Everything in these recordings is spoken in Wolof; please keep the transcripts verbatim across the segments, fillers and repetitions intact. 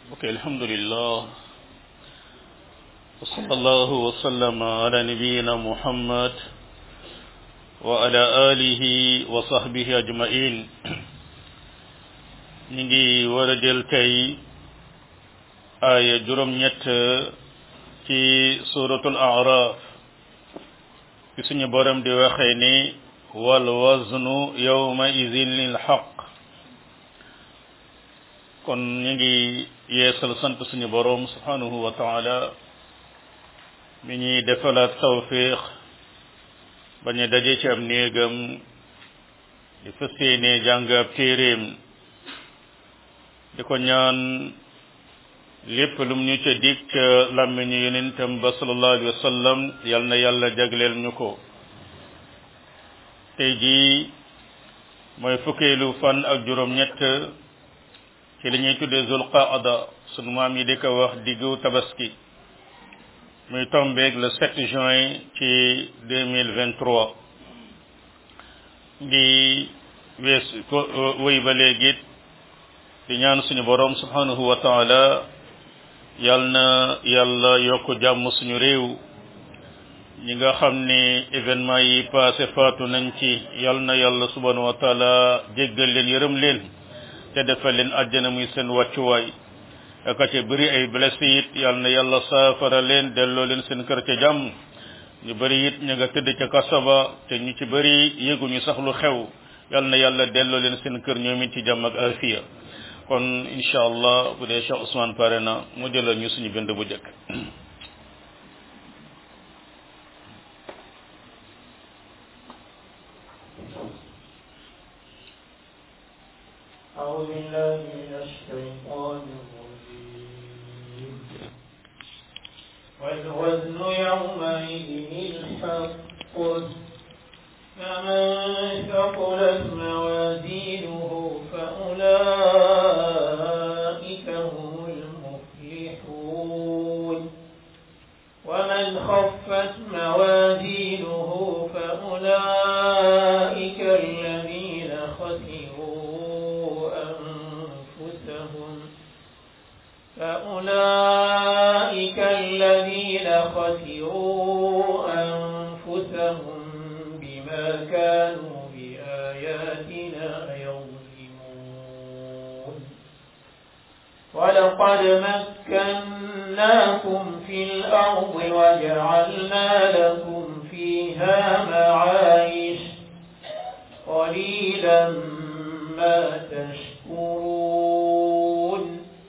ok alhamdulillah wa sallallahu wa sallama ala nabiyyina muhammad wa ala alihi wa sahbihi ajma'in ñi ngi war a jël tey aaya juróom ñett ci suratul a'raf ci suñu borom di waxee ni wal waznu yawma idhin lil haqq kon ñu ngi yeesal sant suñu borom subhanahu wa ta'ala mi ñuy defalaat tawfiq ba ñu daje ci am néegam di fas yéene jàng ab téeréem di ko ñaan lépp lum ñu ca dig ca làmmiñu yonentam ba sallallahu alayhi wa sallam yal na yàlla jagleel ñu ko tey jii mooy fukkeelu fan ak juróom ñett ci li ñuy tuddee zul qaada sunu maam yi di ko wax diggu tabaski muy tombeeg le sept juin ci deux mille vingt-trois di wees ko wéy ba léegi di ñaan suñu borom subhanahu wa taala yal na yàlla yokk jàmm suñu réew ñi nga xam ne événement yi passé faatu nañ ci yal na yàlla subhanahu wa taala jéggal leen yërëm leen te defal leen àjjana muy seen wàccuwaay aka ca bëri ay blessé it yal na yàlla saafara leen delloo leen seen kër ca jàmm ñu bëri it ña nga tëdd ca kasaba te ñu ci bëri yëguñu sax lu xew yal na yàlla delloo leen seen kër ñoom it ci jàmm ak afiya kon incha allah bu dee Cheikh Ousmane pare na mu jëlal ñu suñu bind bu jëkk أعوذ بالله من الشيطان الرجيم والوزن يومئذ الحق فمن ثقلت موازينه فأولئك هم المفلحون ومن خفت موازينه فأولئك الذين خسروا فأولئك الذين خسروا أنفسهم بما كانوا بآياتنا يظلمون ولقد مكناكم في الأرض وجعلنا لكم فيها معايش قليلا ما تشكرون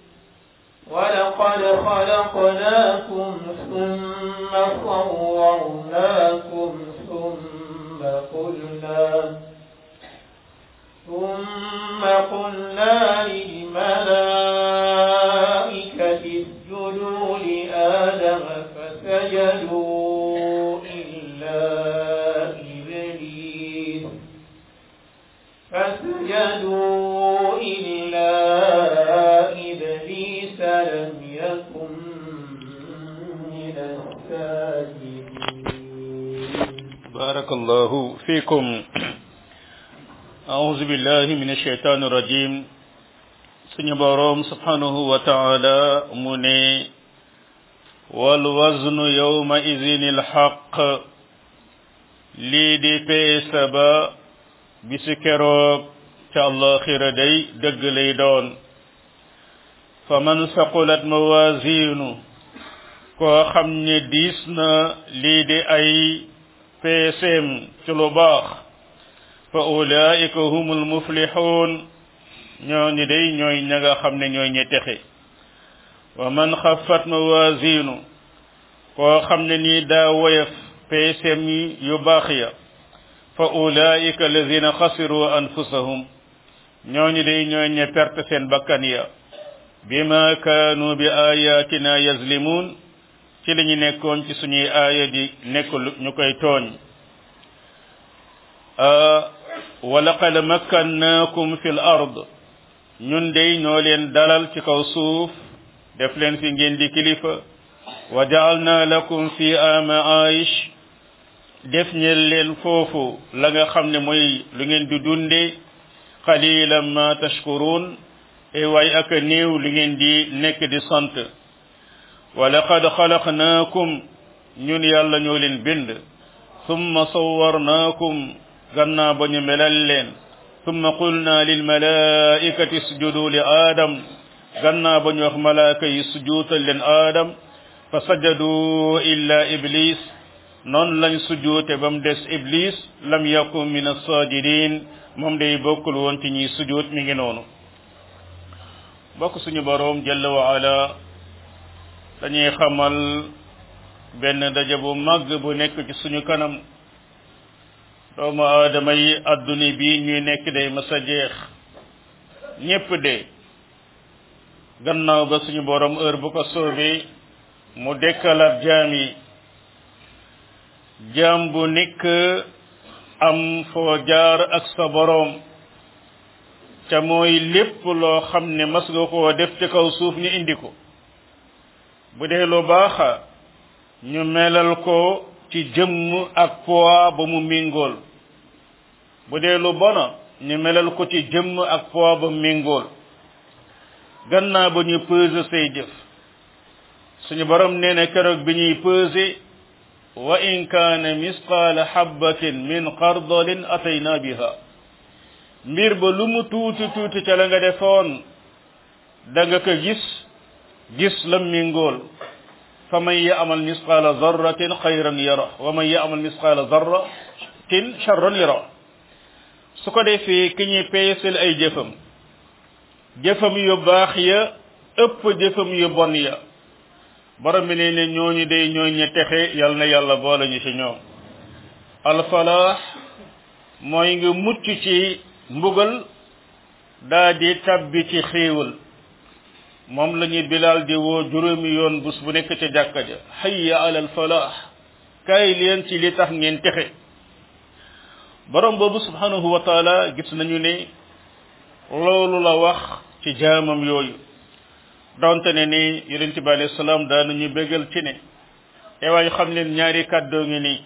ولقد خلقناكم ثم صورناكم ثم قلنا ثم قلنا للملائكة اسجدوا لآدم فسجدوا إلا إبليس فسجدوا إلا إبليس لم يكن من الساجدين. بارك الله فيكم. أعوذ بالله من الشيطان الرجيم. سني بروم سبحانه وتعالى مني والوزن يومئذ الحق لي دي بيسبا بسكروك الله خير دي دق لي دون faman saqulat mawazinu koo xam ne diis na lii di ay peeseem ci lu baax fa ulaika humul muflihun ñoo ni day ñooy ña nga xam ne ñooy ñi texe wa man xaffat mawazinu koo xam ne nii daa woyof peeseem yu baax ya fa ulaika allazina xasiru anfusahum ñoo ni day ñooy ña perte seen bakkan ya bima kaanu bi ayatina yazlimun ci li ñu nekkoon ci suñuy aaya di nekk ñu koy tooñ wa laqad makkannaakum fil ard ñun dey ñoo leen dalal ci kaw suuf def leen fi ngeen di kilifa wa ja'alna lakum fi ma'aish def ñeel leen foofu la nga xam ne mooy lu ngeen di dunde qalilan ma tashkurun e way ak néew li ngeen di nekk di sant wa laqad xalaqnaakum ñun yàlla ñoo leen bind thumma sawwarnaakum gannaa ba ñu melal leen thumma qulna lil malaikati isjudu li aadam gannaa ba ñu wax malaaka yi sujuutal leen aadam fa sajadu illa iblis noonu lañ sujuute ba mu des iblis lam yakun min as-sajidin moom day bokkul woon ci ñi sujuut mi ngi noonu bokk suñu boroom jalla wa ala dañuy xamal benn daje bu màgg bu nekk ci suñu kanam doomu aadama yi adduna bi ñuy nekk day masa jeex ñépp de gannaaw ba suñu boroom heure bu ko soobee mu dekkalaat jaam yi jaam bu nekk am foo jaar ak sa boroom ca mooy lépp loo xam ne mas nga koo def ci kaw suuf ñu indi ko bu dee lu baaxa ñu melal ko ci jëmm ak poids ba mu méngool bu dee lu bona ñu melal ko ci jëmm ak poids ba mu méngool gannaaw ba ñu peser say jëf suñu borom nee na keroog bi ñuy peser wa in kaana misqaala habbatin min xardalin atayna biha mbir ba lu mu tuuti tuuti ca la nga defoon da nga ko gis gis lam méngool fa man ya'mal misqaala zarratin xayran yara wa man ya'mal misqaala zarratin charran yara su ko defee ki ñuy peesel ay jëfam jëfam yu baax ya ëpp jëfam yu bon ya borom bi ne ne ñooñu day ñooñu texe yal na yàlla boole ñu ci ñoom alfalaax mooy nga mucc ci mbugal daa di tabbi ci xéewal moom la ñuy bilaal di woo juróomi yoon bus bu nekk ca jàkka ja hayya alal falaax kaay leen ci li tax ngeen texe borom boobu subhanahu wa taala gis nañu ne loolu la wax ci jaamam yooyu donte ne ni yonent bi alayhi salaam daanañu bégal ci ne e waay xam leen ñaari kàddoo ngi ni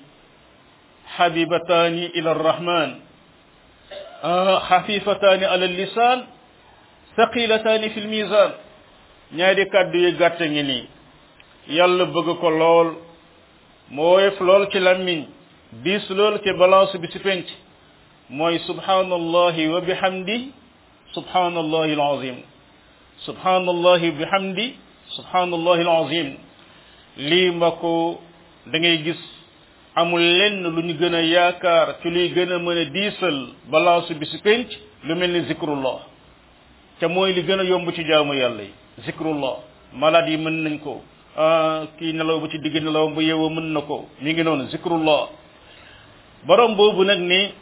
habibataani ila arrahman xafifataani ala lisaan thaqilataani fi lmizan ñaari kàddu yu gàtt ngi nii yàlla bëgg ko lool mu woyof lool ci lammiñ diis lool ci balance bi ci penc mooy subhanallahi wa bihamdi subhanallahi alazim subhanallahi wa bihamdi subhanallahi alazim lii ma ko da ngay gis amul lenn lu ñu gën a yaakaar ci luy gën a mën a diisal balance bi ci penc lu mel ni zikrullah te mooy li gën a yomb ci jaamu yàlla yi zikrullah malade yi mën nañ ko kii nelaw ba ci digg nelaw ba yeewoo mën na ko mi ngi noonu zikrullah borom boobu nag ni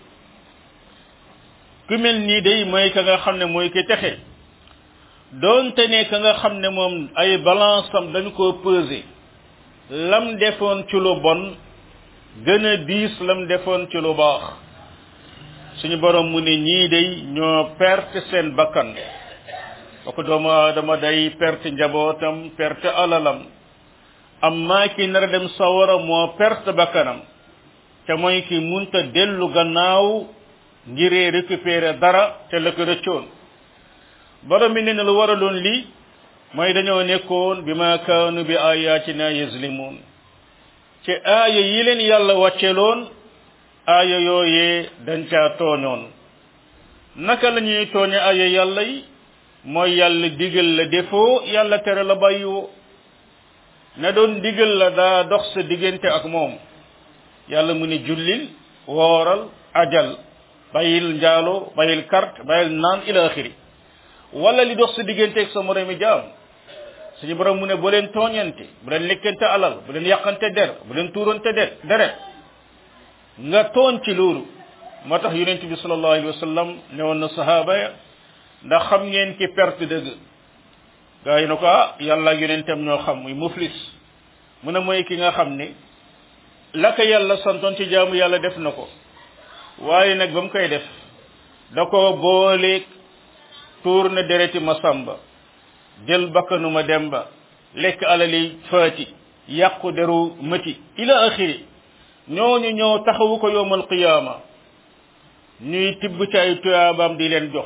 ku mel nii day mooy ka nga xam ne mooy ki texe doonte ne ka nga xam ne moom ay balance am dañ koo peser lam defoon ci lu bon gën a diis lam defoon ci lu baax suñu borom mu ne ñii day ñoo perte seen bakkan ba ko doomu aadama day perte njabootam perte alalam amma ki nar a dem sawara moo perte bakkanam te mooy ki munta dellu gannaaw ngiree récupérer dara te la ko rëccoon borom mi ne na lu waraloon lii mooy dañoo nekkoon bi ma kaanu bi ayatina yazlimun ci aaya yi leen yàlla wàcceloon aaya yooyee dañ caa tooñoon naka la ñuy tooñe aaya yàlla yi mooy yàlla digal la defoo yàlla tere la bàyyiwoo na doon digal la daa dox sa diggante ak moom yàlla mu ne jullil wooral ajal bàyyil njaalo bàyyil carte bàyyil naan ila axiri wala li dox sa diggante ak sa moromi jaam suñu borom mu ne bu leen tooñante bu leen lekkante alal bu leen yàqante der bu leen tuurante der deret nga tooñ ci loolu moo tax yonent bi sallallahu alayhi wa sallam ne woon na sahaaba ya ndax xam ngeen ki perte dëgg gaa yi na ko ah yàlla ak yonentam ñoo xam muy muflis mu ne mooy ki nga xam ne la ko yàlla santoon ci jaamu yàlla def na ko waaye nag ba mu koy def da ko booleeg tuur na dereti ma samba jël bakkanu ma demba lekk alali faati yàqu deru mëti ila axiri ñooñu ñoo taxawu ko yowmal qiyaama ñuy tibb ci ay tuyaabaam di leen jox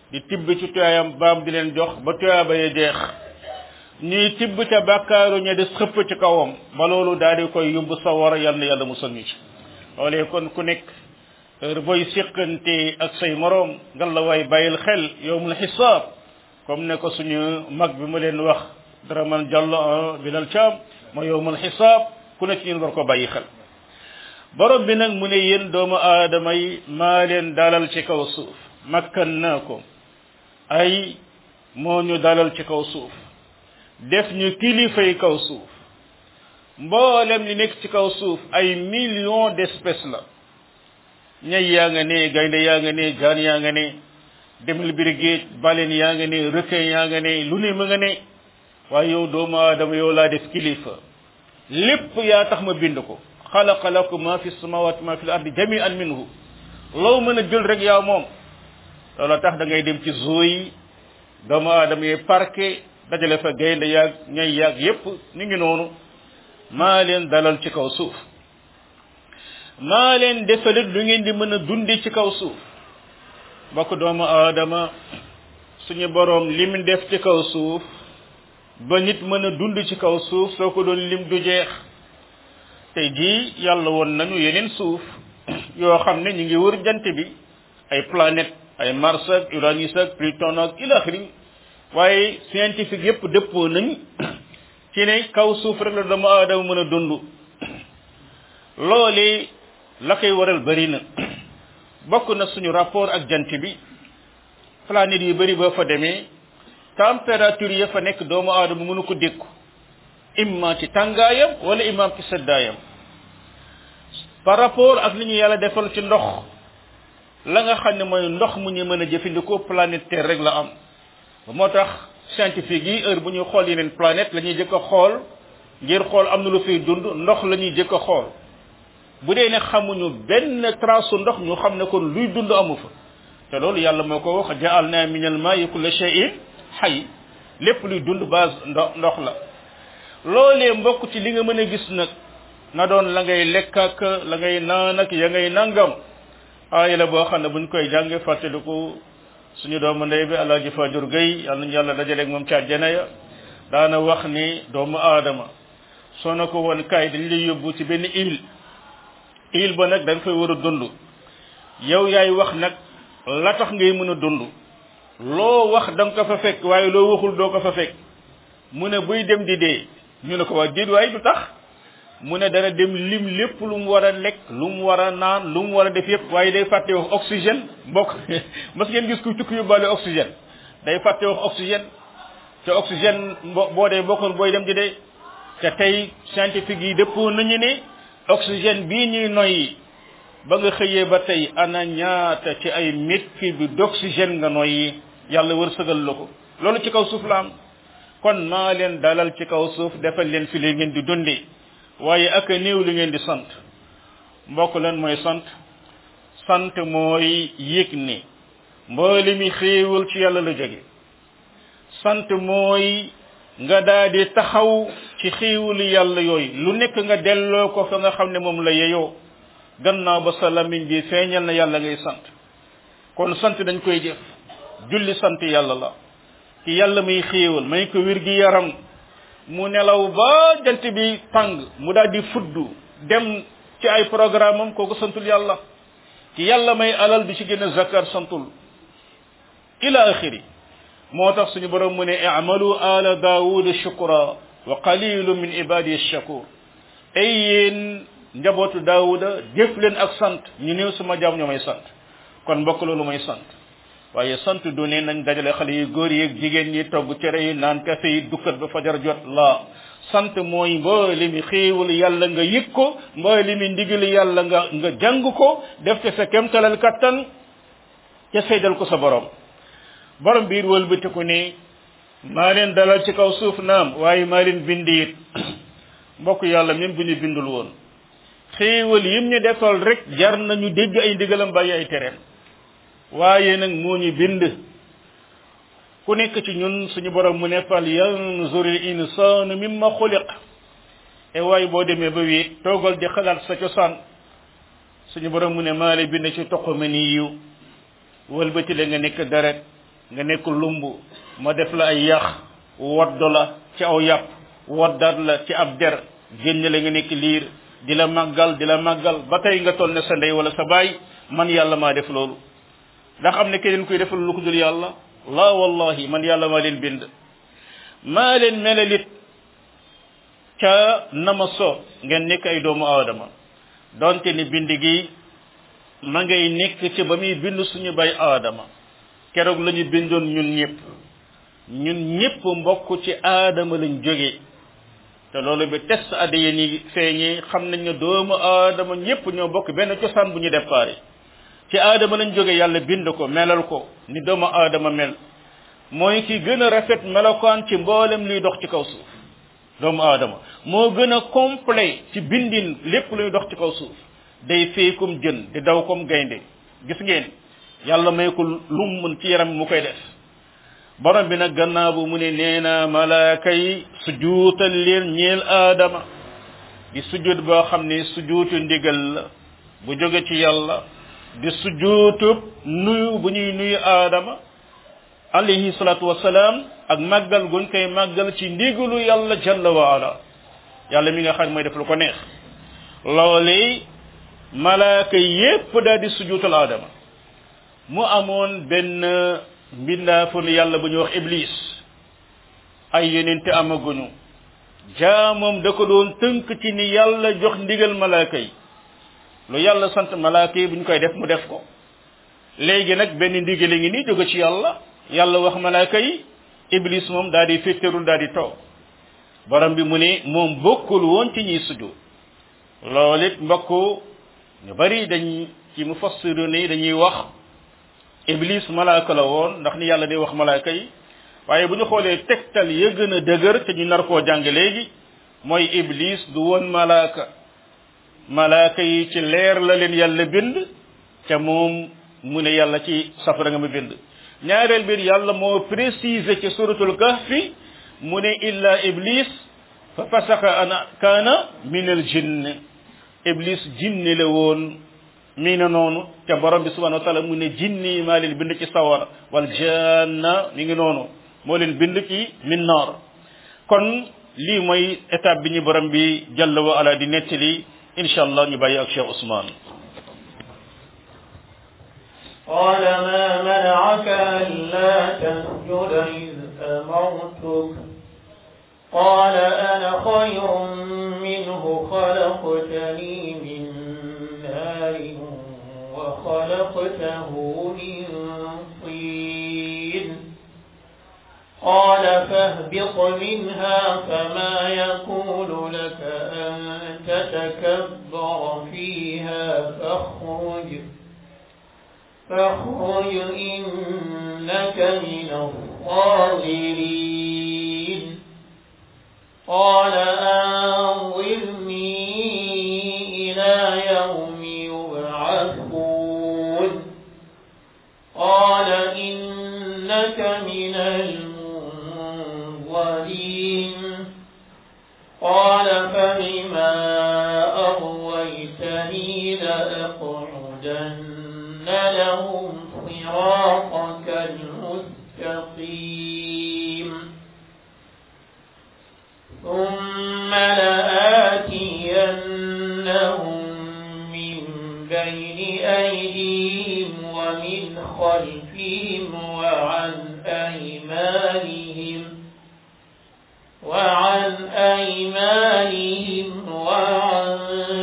di tibb ci tuyaayam baam di leen jox ba tuyaaba ya jeex ñuy tibb ca bàkkaaru ña des xëpp ci kawam ba loolu daal di koy yóbbu sawara yal na yàlla musal ñu ci loolee kon ku nekk heure booy siqante ak say moroom ngal la waay bàyyil xel yowmul xisaab comme ne ko suñu mag bi mu leen wax dara man jàll bilal caam ma yowmul xisaab ku ne ci ñun war ko bàyyi xel borom bi nag mu ne yéen doomu aadama yi maa leen dalal ci kaw suuf makkan naa ko ay moo ñu dalal ci kaw suuf def ñu kilifay kaw suuf mboolem li nekk ci kaw suuf ay millions d'espèces la ñay yaa nga ne gaynde yaa nga ne jaan yaa nga ne demel biir géej baleine yaa nga ne requin yaa nga ne lu ne ma nga ne waaye yow doomu aadama yow laa def kilifa lépp yaa tax ma bind ko xalaqa lakum ma fi samawati ma fi l ardi jami'an minhu loo mën a jël rek yaa moom loolu tax da ngay dem ci zoo yi doomu aadama yi parquet dajale fa gaynde yaag ñay yaag yépp ni ngi noonu maa leen dalal ci kaw suuf maa leen defalit lu ngeen di mën a dundi ci kaw suuf bokk doomu aadama suñu boroom lim def ci kaw suuf ba nit mën a dund ci kaw suuf soo ko doon lim du jeex tey jii yàlla woon nañu yeneen suuf yoo xam ne ñu ngi wër jant bi ay planète ay Mars ak Uranus ak Pluton ak ilaxiri waaye scientifique yépp dëppoo nañ ci ne kaw suuf rek la doomu aadama mën a dund loole la koy waral bari na bokk na suñu rapport ak jant bi planète yu bari boo fa demee température ya fa nekk doomu aadama mënu ko dékku imma ci tàngaayam wala imma ci seddaayam par rapport ak li ñu yàlla defal ci ndox la nga xam ne mooy ndox mu ñu mën a jëfandikoo planète Terre rek la am ba moo tax scientifique yi heure bu ñuy xool yeneen planète la ñuy jëkk a xool ngir xool am na lu fiy dund ndox la ñuy jëkk a xool bu dee ne xamuñu benn trace su ndox ñu xam ne kon luy dund amu fa te loolu yàlla moo ko wax ja'alna minal maa'i kulla shay'in hayy lépp luy dund base ndox ndox la loolee mbokk ci li nga mën a gis nag na doon la ngay lekk ak la ngay naan ak ya ngay nangam aaya la boo xam ne buñ koy jànge fàttaliku suñu doomu ndey bi Alaaji Fajur Gay yàlla nañu yàlla dajaleeg moom ca àjjana ya daana wax ni doomu aadama soo na ko woon kaay dañ lay yóbbu ci benn île île ba nag dañ fay war a dund yow yaay wax nag la tax ngay mën a dund loo wax da nga ko fa fekk waaye loo waxul doo ko fa fekk mu ne buy dem di dee ñu ne ko waa déet waaye du tax mu ne dana dem lim lépp lu mu war a lekk lu mu war a naan lu mu war a def yépp waaye day fàtte wax oxygène mbokk mas ngeen gis ku tukki yóbbaale oxygène day fàtte wax oxygène te oxygène boo dee bokkoon booy dem di dee te tey scientifique yi dëppoo nañu ne oxygène bii ñuy noyyi ba nga xëyee ba tey ana ñaata ci ay mètre cube d'oxygène nga noyyi yàlla wërsëgal la ko loolu ci kaw suuf la am kon maa leen dalal ci kaw suuf defal leen fi li ngeen di dundee waaye ak néew li ngeen di sant mbokk lan mooy sant sant mooy yëg ne mboole mi xéewal ci yàlla la jóge sant mooy nga daal di taxaw ci xéewalu yàlla yooyu lu nekk nga delloo ko fa nga xam ne moom la yeyoo gannaaw ba sa lamiñ bi feeñal na yàlla ngay sant kon sant dañ koy jëf julli sant yàlla la ci yàlla muy xéewal may ko wér gi yaram mu nelaw ba jant bi tàng mu daal di fuddu dem ci ay programme am kooku santul yàlla ci yàlla may alal bi ci gën a zakar santul ila axiri moo tax suñu borom mu ne i'malu ala daawuda shukra wa qalilu min ibadi shakur ay yéen njabootu daawuda jëf leen ak sant ñu néew sama jaam ñoo may sant kon mbokk loolu may sant waaye sant du ne nañ dajale xale yu góor yi ak jigéen ñi togg cere yi naan kafe yi dukkat ba fajar jot la sant mooy mboole mi xéewal yàlla nga yëg ko mboole mi ndigal yàlla nga nga jàng ko def te sa kemtalal kattan te seydal ko sa borom borom biir wëlbatiku ne maa leen dalal ci kaw suuf naam waaye maa leen bind it mbokk yàlla même bu ñu bindul woon xéewal yim ñu defal rek jar nañu dégg ay ndigalam bàyyi ay tereem waaye nag moo ñu bind ku nekk ci ñun suñu borom mu ne fal yanzur al insanu mimma xuliq e waaye boo demee ba wéet toogal di xalaat sa cosaan suñu borom mu ne maa la bind ci toq ma ni yiw wëlbati la nga nekk deret nga nekk lumbu ma def la ay yax woddu la ci aw yàpp woddaat la ci ab der génn la nga nekk liir di la màggal di la màggal ba tey nga toll ne sa ndey wala sa baay man yàlla maa def loolu ndax am ne keneen kuy defal lu ko dul yàlla la wallahi man yàlla maa leen bind maa leen melalit ca nama so ngeen nekk ay doomu aadama donte ni bind gi ma ngay nekk ci ba muy bind suñu bay aadama keroog la ñu bindoon ñun ñëpp ñun ñëpp mbokk ci aadama lañ jógee te loolu bi test A D N yi feeñee xam nañ ne doomu aadama ñëpp ñoo bokk benn cosaan bu ñu déparé ci aadama lañ jógee yàlla bind ko melal ko ni doomu aadama mel mooy ki gën a rafet melokaan ci mboolem luy dox ci kaw suuf doomu aadama moo gën a complet ci bindin lépp luy dox ci kaw suuf day fee comme jën di daw comme gaynde gis ngeen yàlla may ko lu mu mën ci yaram mu koy def borom bi nag gannaaw bu mu ne nee na malaaka yi sujuutal leen ñeel aadama di sujuut boo xam ne sujuutu ndigal la bu jóge ci yàlla di sujuutub nuyu bu ñuy nuyu aadama alayhi salatu wasalaam ak màggal guñ koy màggal ci ndigalu yàlla jalla wa ala yàlla mi nga xam mooy def lu ko neex loolee malaaka yépp daal di sujuutal aadama mu amoon benn mbindaafu yàlla bu ñuy wax iblis ay yenente amaguñu jaamam da ko doon tënk ci ni yàlla jox ndigal malaaka yi lu yàlla sant malaaka yi bu ñu koy def mu def ko léegi nag benn ndigale ngi nii jóge ci yàlla yàlla wax malaaka yi iblis moom daal di féttarul daal di toog borom bi mu ne moom bokkul woon ci ñuy sujud loolu it mbokk ñu bari dañ ci mufassiru ni dañuy wax iblis malaaka la woon ndax ni yàlla day wax malaaka yi waaye bu ñu xoolee tegtal ya gën a dëgër te ñu nar koo jàng léegi mooy iblis du woon malaaka malaaka yi ci leer la leen yàlla bind te moom mu ne yàlla ci safara nga ma bind ñaareel biir yàlla moo préciser ci suratul kahfi mu ne illa iblis fa fasaka ana kaana min al jinn iblis jinne la woon mi na noonu te borom bi subhanahu wa taala mu ne jinni maa leen bind ci sawara wal janna mi ngi noonu moo leen bind ci min naar kon lii mooy étape bi ñu borom bi jalla wa ala di nettali insha allah ñu bàyyi ak Cheikh Ousmane قال ما منعك ألا تسجد إذ أمرتك قال أنا خير منه خلقتني من نار وخلقته من طين قال فاهبط منها فما يكون لك أن تتكبر فيها فاخرج فاخرج إنك من الصاغرين قال أنظرني إلى يوم يبعثون قال إنك من المنظرين قال فبما أغويتني لأقعدن لهم صراطك المستقيم ثم لآتينهم من بين أيديهم ومن خلفهم وعن أيمانهم وعن أيمانهم وعن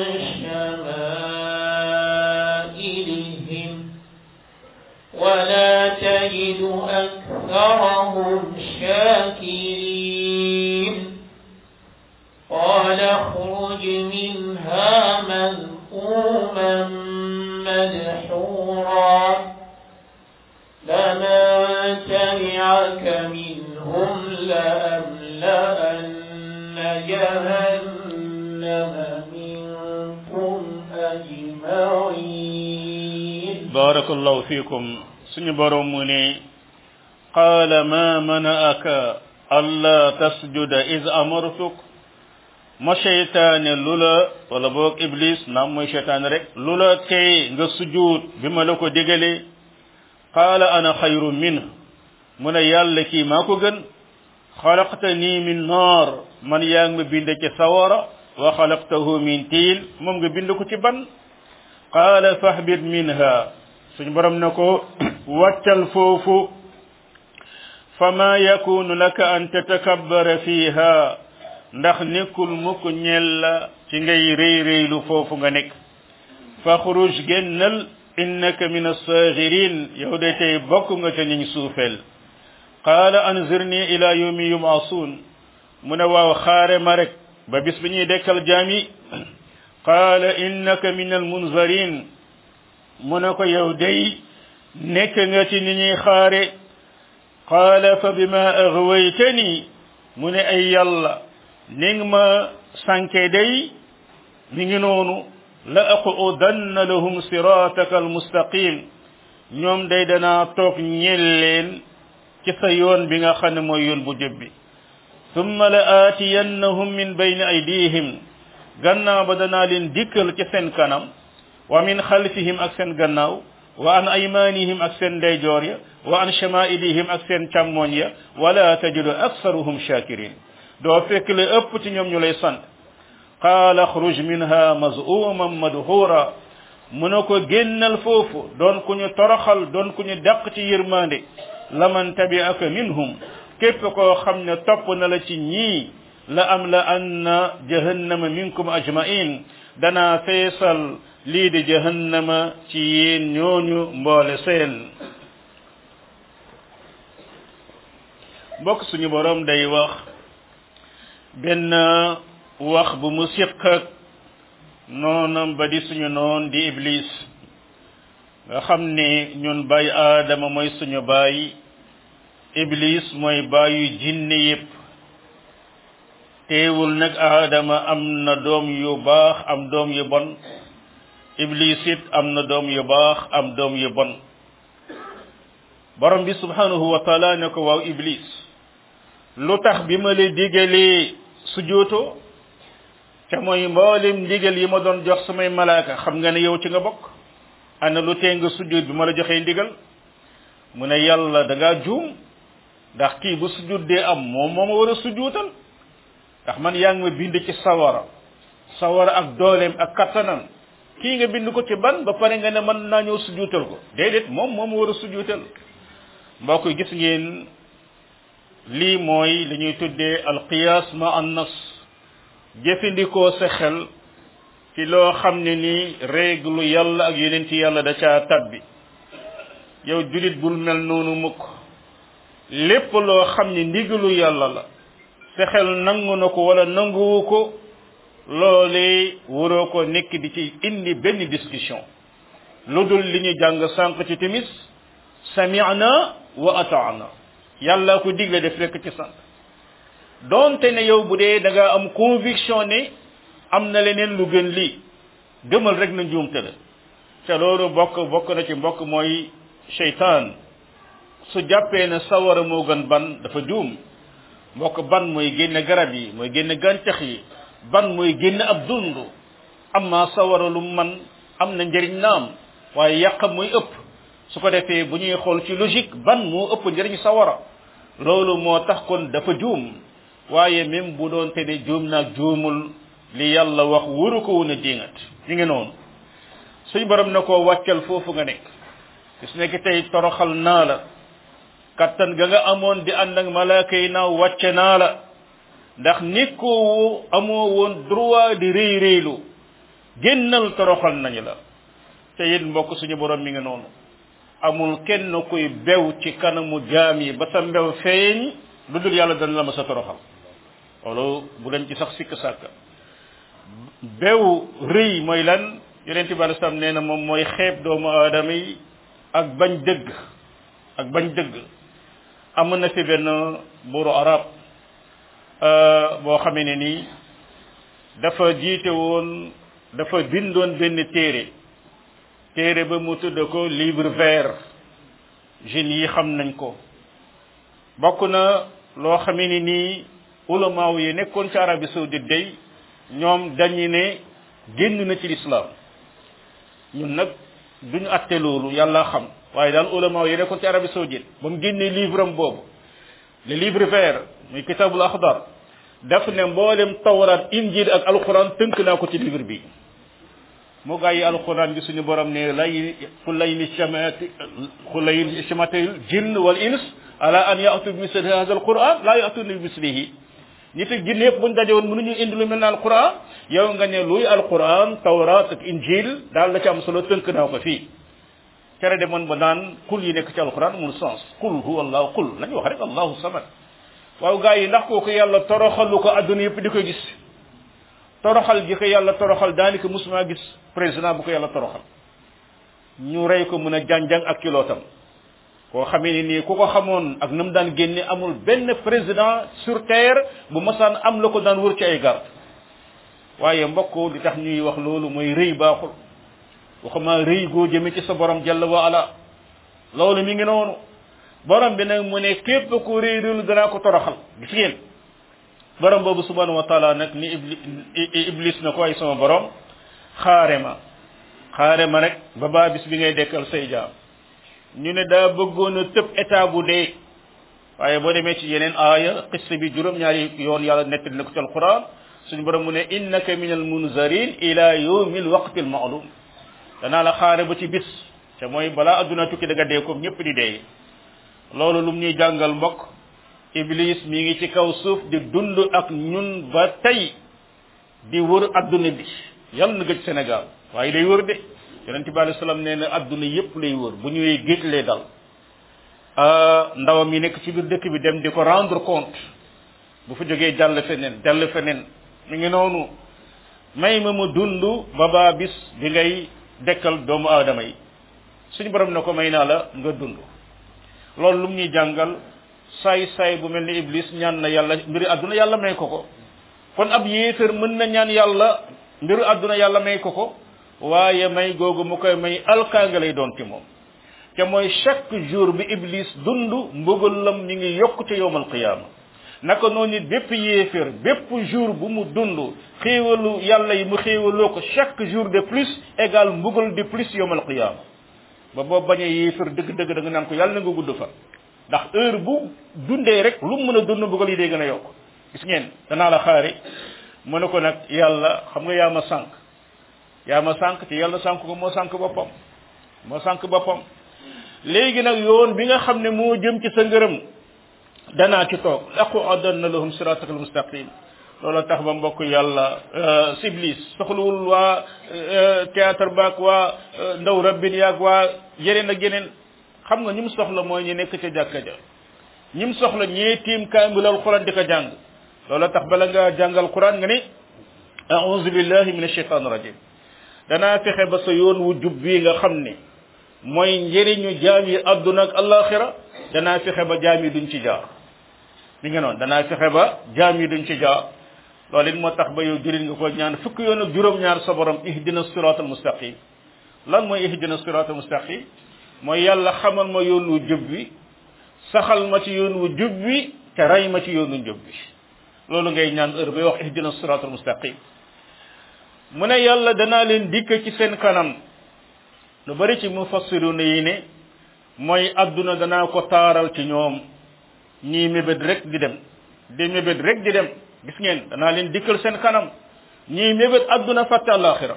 شمائلهم ولا تجد أكثرهم شاكرين قال اخرج منها مذءوما مدحورا لمن تبعك منهم لأملأن جهنم منكم أجمعين بارك الله فيكم سنبرمني قال ما منعك ألا تسجد إذ أمرتك ma sheytaane lula wala boog iblis naam mooy sheytaane rek lula tey nga sujud bi ma la ko digalee qaala ana xayru min mu ne yàlla kii maa ko gën xalaqtani min naar man yaa ngi ma bind ci sawara wa xalaqtahu min tiil moom nga bind ko ci ban qaala fahbit minha suñu borom ne ko wàccal foofu fama yakunu laka an tatakabbara fiha ndax nekkul mukk ñel la ci ngay réy réylu foofu nga nekk faxruj génnal innaka min as-sagirin yow de tey bokk nga ca ñiñ suufeel qaala anzirni ila yawmi yub'asun mu ne waaw xaare ma rek ba bis bi ñuy dekkal jaam yi qaala innaka min al-munzarin mu ne ko yow day nekk nga ci ni ñuy xaare qaala fa bima aghwaytani mu ne ay yàlla ni nga ma sànke day mi ngi noonu la aqudanna lahum sirataka almustaqim ñoom day danaa toog ñel leen ci sa yoon bi nga xam ne mooy yoon bu jub bi thumma la aatiyannahum min bayni aydihim gannaaw ba danaa leen dikkal ci seen kanam wa min xalfihim ak seen gannaaw wa an aymanihim ak seen ndeyjoor ya wa an shamailihim ak seen càmmoñ ya wala tajidu aktharuhum shakirin doo fekk le ëpp ci ñoom ñu lay sant qaala xruj minha mazuman madhura mu ne ko génnal foofu doon ku ñu toroxal doon ku ñu dàq ci yërmande laman tabi'aka minhum képp koo xam ne topp na la ci ñii la am la anna jahannama minkum ajma'in danaa feesal lii di jahannama ci yéen ñooñu mboole seen mbokk suñu borom day wax benn wax bu mu siq ak noonam ba di suñu noon di iblis nga xam ne ñun baay aadama mooy suñu baay iblis mooy baayu jinne yépp teewul nag aadama am na doom yu baax am doom yu bon iblis it am na doom yu baax am doom yu bon borom bi subhanahu wa taala ne ko waaw iblis lu tax bi ma la digalee sujjóoto te mooy mboolem ndigal yi ma doon jox samay malaaka xam nga ne yow ci nga bokk ana lu tee nga sujjóot bi ma la joxee ndigal mu ne yàlla da ngaa juum ndax kii bu sujjóot dee am moom moo ma war a sujjóotal ndax man yaa ngi ma bind ci sawara sawara ak dooleem ak kattanam kii nga bind ko ci ban ba pare nga ne mën naa ñëw sujjóotal ko déedéet moom moo ma war a sujjóotal mbokk gis ngeen lii mooy li ñuy tuddee alqiyaas ma an nas jëfandikoo sa xel ci loo xam ne ni règle yàlla ak yeneen ci yàlla da caa tabbi yow julit bul mel noonu mukk lépp loo xam ne ndigalu yàlla la sa xel nangu na ko wala nanguwu ko loolee waroo ko nekk di ci indi benn discussion lu dul li ñu jàng sànq ci timis sami'na wa ata'na yàlla ko digle def rekk ci sant donte ne yow bu dee da nga am conviction ne am na leneen lu gën lii gëmal rek na njuumte la te loolu bokk bokk na ci mbokk mooy seytaan su jàppee ne sawara moo gën ban dafa juum mbokk ban mooy génne garab yi mooy génne gàncax yi ban mooy génne ab dund amma sawara lu man am na njëriñ naam waaye yàq muy ëpp su ko defee bu ñuy xool ci logique ban moo ëpp njëriñ sawara loolu moo tax kon dafa juum waaye même bu doon te ne juum naag juumul li yàlla wax wuru ko woon a jéngat ñu ngi noonu suñ borom na ko wàccal foofu nga nekk gis nekk tey toroxal naa la kattan ga nga amoon di ànd ak malaaka yi naaw wàcce naa la ndax nekkoo amoo woon droit di réy réylu génnal toroxal nañu la te it mbokk suñu borom mi ngi noonu amul kenn kuy bew ci kanamu jaam yi ba sa mbew feeñ lu dul yàlla dana la ma sa toroxal loolu bu leen ci sax sikk sàkk bew rëy mooy lan yonent bi alei salaam nee na moom mooy xeeb doomu aadama yi ak bañ dëgg ak bañ dëgg am na fi benn buuru arab boo xamee ne nii dafa jiite woon dafa bindoon benn téere téere ba mu tudd ko livre vert jeunes yi xam nañ ko bokk na loo xamee ni nii ulamaaw yi nekkoon ci Arabie saoudite day ñoom dañu ne génn na ci lislaam ñun nag duñu atte loolu yàlla xam waaye daal ulama yi nekkoon ci Arabie Saoudite ba mu génnee livre am boobu le livre vert muy kitabul axdar daf ne mboolem tawraat injil ak alquran tënk naa ko ci livre bi mu gaa yi alquran bi suñu borom ne lay qul layn istamati qul layn istamati jinn wal ins ala an ya'tu bi misli hadha alquran la ya'tuna bi mislihi nit ak jinne yëpp buñ daje woon mënuñu indi lu mel ne alquran yow nga ne luy alquran tawrat ak injil daal la ci am solo tënk naa ko fii tere de man ba naan kul yi nekk ci alquran amul sens kul huwa allahu kul nañu wax rek allahu samad waaw gaa yi ndax kooku yàlla toroxalu ko adduna yëpp di ko gis toroxal gi ko yàlla toroxal daanaka musuma gis président bu ko yàlla toroxal ñu rey ko mën a jànjang ak kilootam koo xamee ni nii ku ko xamoon ak na mu daan génne amul benn président sur terre bu masaan am la ko daan wër ci ay garde waaye mbokk di tax ñuy wax loolu mooy rëy baaxul waxuma rëy goo jëme ci sa borom jalla wa ala loolu mi ngi noonu borom bi nag mu ne képp ku rëy rëylu danaa ko toroxal gis ngeen borom boobu subhanahu wa taala nag ni iblis iblis na ko ay sama borom xaare ma xaare ma rek ba baa bis bi ngay dekkal say jaam ñu ne daa bëggoon a tëb état bu dee waaye boo demee ci yeneen aaya qissa bi juróom-ñaari yoon yàlla nettali na ko ci alquran suñu borom mu ne innaka min al munzarin ila yawmi al waqti al ma'lum danaa la xaare ba ci bis te mooy balaa adduna tukki da nga dee comme ñëpp di dee loolu lum ñuy jàngal mbokk iblis mi ngi ci kaw suuf di dund ak ñun ba tey di wër adduna bi yàlla na gëj Sénégal waaye day wër de yonent bi alayhi salaam nee na adduna yépp lay wër bu ñëwee géej lay dal ndawam yi nekk ci biir dëkk bi dem di ko rendre compte bu fa jógee jàll feneen jàll feneen mi ngi noonu may ma mu dund ba baa bis bi ngay dekkal doomu aadama yi suñu borom na ko may naa la nga dund loolu lu mu ñuy jàngal saay saay bu mel ni iblis ñaan na yàlla mbiru àdduna yàlla may ko ko kon ab yéefar mën na ñaan yàlla mbiru àdduna yàlla may ko ko waaye may googu mu koy may alkaanga lay doon ci moom te mooy chaque jour bi iblis dund mbugalam mi ngi yokk ci yowmal qiyaama naka noonu it bépp yéefar bépp jour bu mu dund xéewalu yàlla yi mu xéewaloo ko chaque jour de plus égal mbugal de plus yowmal qiyaama ba boo bañee yéefar dëgg-dëgg da nga naan ko yàlla na nga gudd fa ndax heure bu dundee rek lu mu mën a dund mbugal yi day gën a yokk gis ngeen danaa la xaare mu ne ko nag yàlla xam nga yaa ma sànq yaa ma sànq te yàlla sànq ko moo sànq boppam moo sànq boppam léegi nag yoon bi nga xam ne moo jëm ci sa ngërëm danaa ci toog aqudanna lahum siratakal mustaqim loolu tax ba mbokk yàlla siblis soxlawul waa théâtre baak waa ndaw rabbin yaag waa yeneen ak yeneen xam nga ñi mu soxla mooy ñu nekk ca jàkka ja ñi mu soxla ñee tiim kaamil alquran di ko jàng loolu tax bala nga jàngal quran nga ni a'udhu billahi minash shaitanir rajim danaa fexe ba sa yoon wu jub bii nga xam ne mooy njëriñu jaam yi adduna ak alaxira danaa fexe ba jaam yi duñ ci jaar mi nga noonu danaa fexe ba jaam yi duñ ci jaar loolu it moo tax ba yow jëriñ nga ko ñaan fukk yoon ak juróom-ñaar sa borom ihdina siratal mustaqim lan mooy ihdina siratal mustaqim mooy yàlla xamal ma yoon wu jub bi saxal ma ci yoon wu jub bi te rey ma ci yoon wu jub bi loolu ngay ñaan heure bay wax ihdina siratal mustaqim mu ne yàlla danaa leen dikk ci seen kanam lu bari ci mufassiruna yi ne mooy adduna danaa ko taaral ci ñoom ñii mébét rek di dem di mébét rek di dem gis ngeen danaa leen dikkal seen kanam ñii mébét adduna fàtte àllaaxira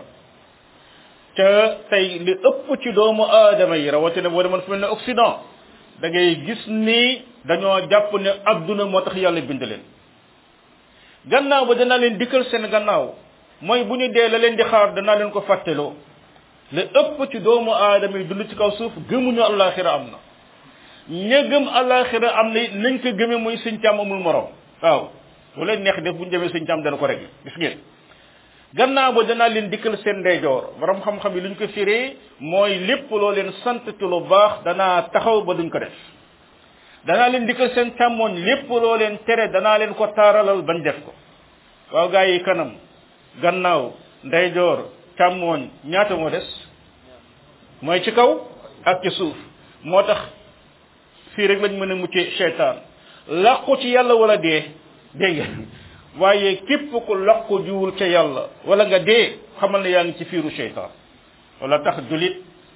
te tey li ëpp ci doomu aadama yi rawatina boo demoon fu mel ne Occident da ngay gis ni dañoo jàpp ne adduna moo tax yàlla bind leen gannaaw ba danaa leen dikkal seen gannaaw mooy bu ñu dee la leen di xaar danaa leen ko fàtteloo li ëpp ci doomu aadama yi dund ci kaw suuf gëmuñu àllaaxira am na ña gëm àllaaxira am na nañ ko gëmee mooy sëñ càmm amul morom waaw lu leen neex def bu ñu demee sëñ càmm dana ko rek gis ngeen gannaaw ba danaa leen dikkal seen ndeyjoor borom xam-xam yi lu ñu ko firee mooy lépp loo leen sant ci lu baax danaa taxaw ba duñ ko def danaa leen dikkal seen càmmooñ lépp loo leen tere danaa leen ko taaralal bañ def ko waaw gaa yi kanam gannaaw ndeyjoor càmmooñ ñaata moo des mooy ci kaw ak ci suuf moo tax fii rek lañ mën a muccee seytaan làqu ci yàlla wala dee dégg nga waaye képp ku làqu jiwul ca yàlla wala nga dee xamal ne yaa ngi ci fiiru seytaan wala tax julit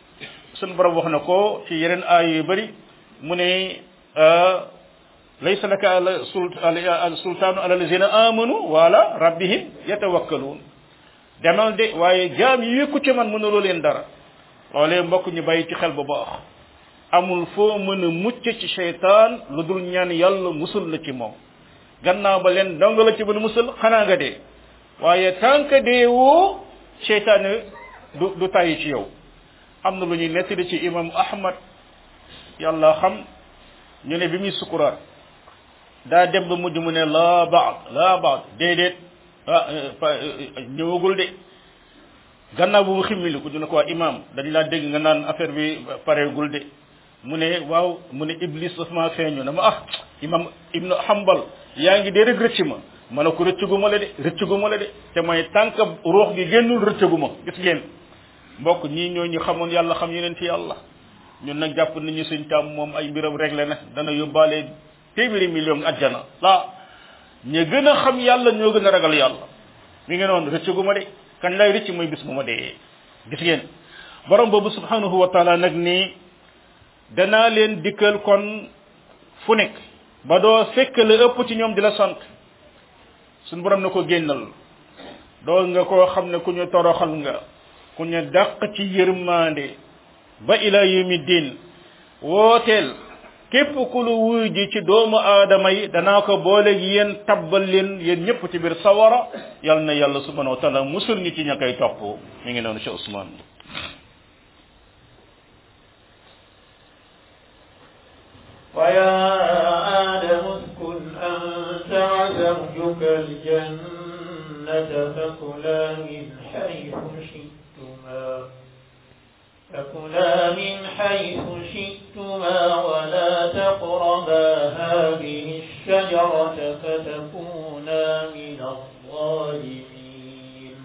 sun borom wax na ko ci yeneen aay yu bari mu ne laysa laka al sultaanu ala allazina amanu wa ala rabbihim yatawakkalun demal de waaye jaam yi yëkku ci man mënuloo leen dara loolee mbokk ñu bàyyi ci xel bu baax amul foo mën a mucc ci seytaan lu dul ñaan yàlla musul la ci moom gannaaw ba leen dong la ci mën a musul xanaa nga dee waaye tant que dee woo seytaan du du tàyyi ci yow am na lu ñuy nettali ci imam ahmad yàlla xam ñu ne bi muy sukuraat daa dem ba mujj mu ne laa baad laa baad déedéet ah ñëwagul de gannaaw bu mu ximmili ku dina ko waa imam dañ laa dégg nga naan affaire bi pareegul de mu ne waaw mu ne iblis daf maa feeñu na ma ah imam ibnu hambal yaa ngi dee rek rëcc ma ma ne ko rëccagu ma la de rëccagu ma la de te mooy tànk ruux gi génnul rëccagu ma gis ngeen mbokk ñii ñoo ñu xamoon yàlla xam yeneen ci yàlla ñun nag jàpp nañu suñ taam moom ay mbiram réglé na dana yóbbaale téeméeri million ajjana la ñu gën a xam yàlla ñoo gën a ragal yàlla mi ngi noonu rëccagu ma de kañ lay rëcc mooy bis bu ma dee gis ngeen borom boobu subhanahu wa taala nag ni danaa leen dikkal kon fu nekk ba doo fekk la ëpp ci ñoom di la sant suñ borom na ko génnal doo nga koo xam ne ku ñu toroxal nga ku ñu dàq ci yërmande ba ila yawmi din wooteel képp ku lu wuy ji ci doomu aadama yi danaa ko boole yéen tabbal leen yéen ñëpp ci biir sawara yal na yàlla subhanahu wa taala musul ñi ci ña koy topp mi ngi noonu Cheikh Ousmane ويا آدم اسكن أنت وزوجك الجنة فكلا من حيث شئتما فكلا من حيث شئتما ولا تقربا هذه الشجرة فتكونا من الظالمين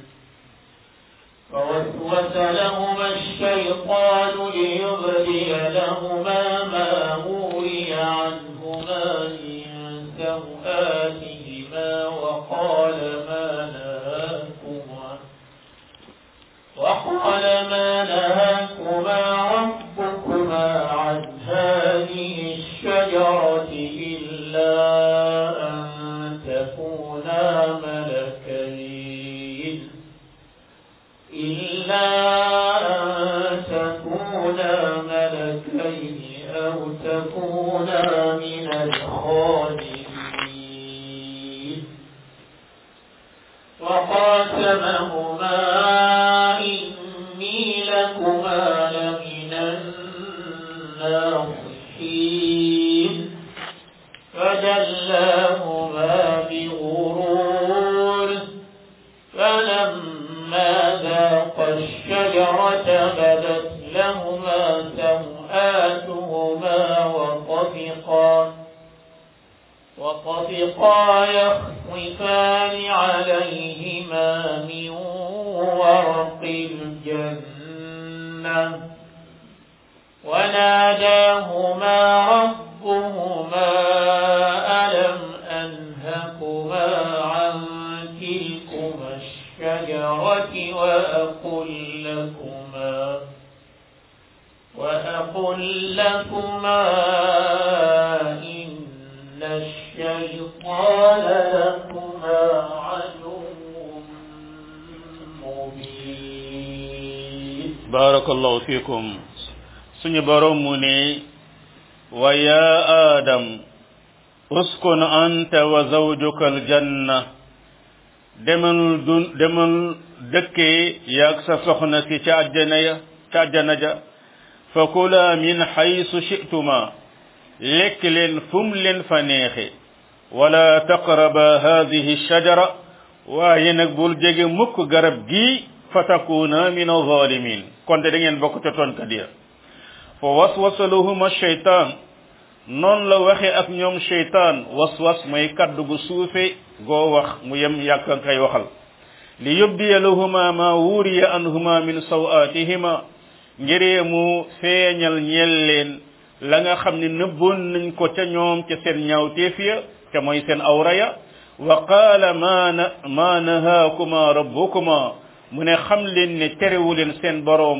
فوسوس لهما الشيطان ليبدي لهما ما وري عنهما من سوآتهما وقال ما نهاكما وقال ما نهاكما ربكما عن هذه الشجرة إلا أن تكونا ملكين إلا أن تكونا ملكين أو تكونا من الخالدين وقاسمهما إني لكما لمن الناصحين فدلاهما بغرور فلما ذاقا الشجرة بدت لهما سوآتهما وطفقا وطفقا يخصفان عليهما من ورق الجنة وناداهما ربهما ألم أنهكما عن تلكما الشجرة وأقل لكما وأقل لكما إن الشيطان لكما عدو مبين بارك الله فيكم سني برومني ويا آدم اسكن أنت وزوجك الجنة demal dun demal dëkkee yaag sa soxna si ca àjjana ya ca àjjana ja fa kula min haysu shi'tuma lekk leen fum leen fa neexe wala taqraba hadhihi shajara waaye nag bul jege mukk garab gi fa takuna min az-zalimin kon de da ngeen bokk ca tonkat ya fa waswasa lahuma shaytan noon la waxe ak ñoom shaytan waswas mooy kaddu gu suufe goo wax mu yem yàkk kay waxal li yubdiya lahuma ma wuriya anhuma min sawatihima ngiree mu feeñal ñeel leen la nga xam ne nëbboon nañ ko ca ñoom ca seen ñaawteef ya te mooy seen awra ya wa qaala ma na ma nahaakuma rabbukuma mu ne xam leen ne terewu leen seen boroom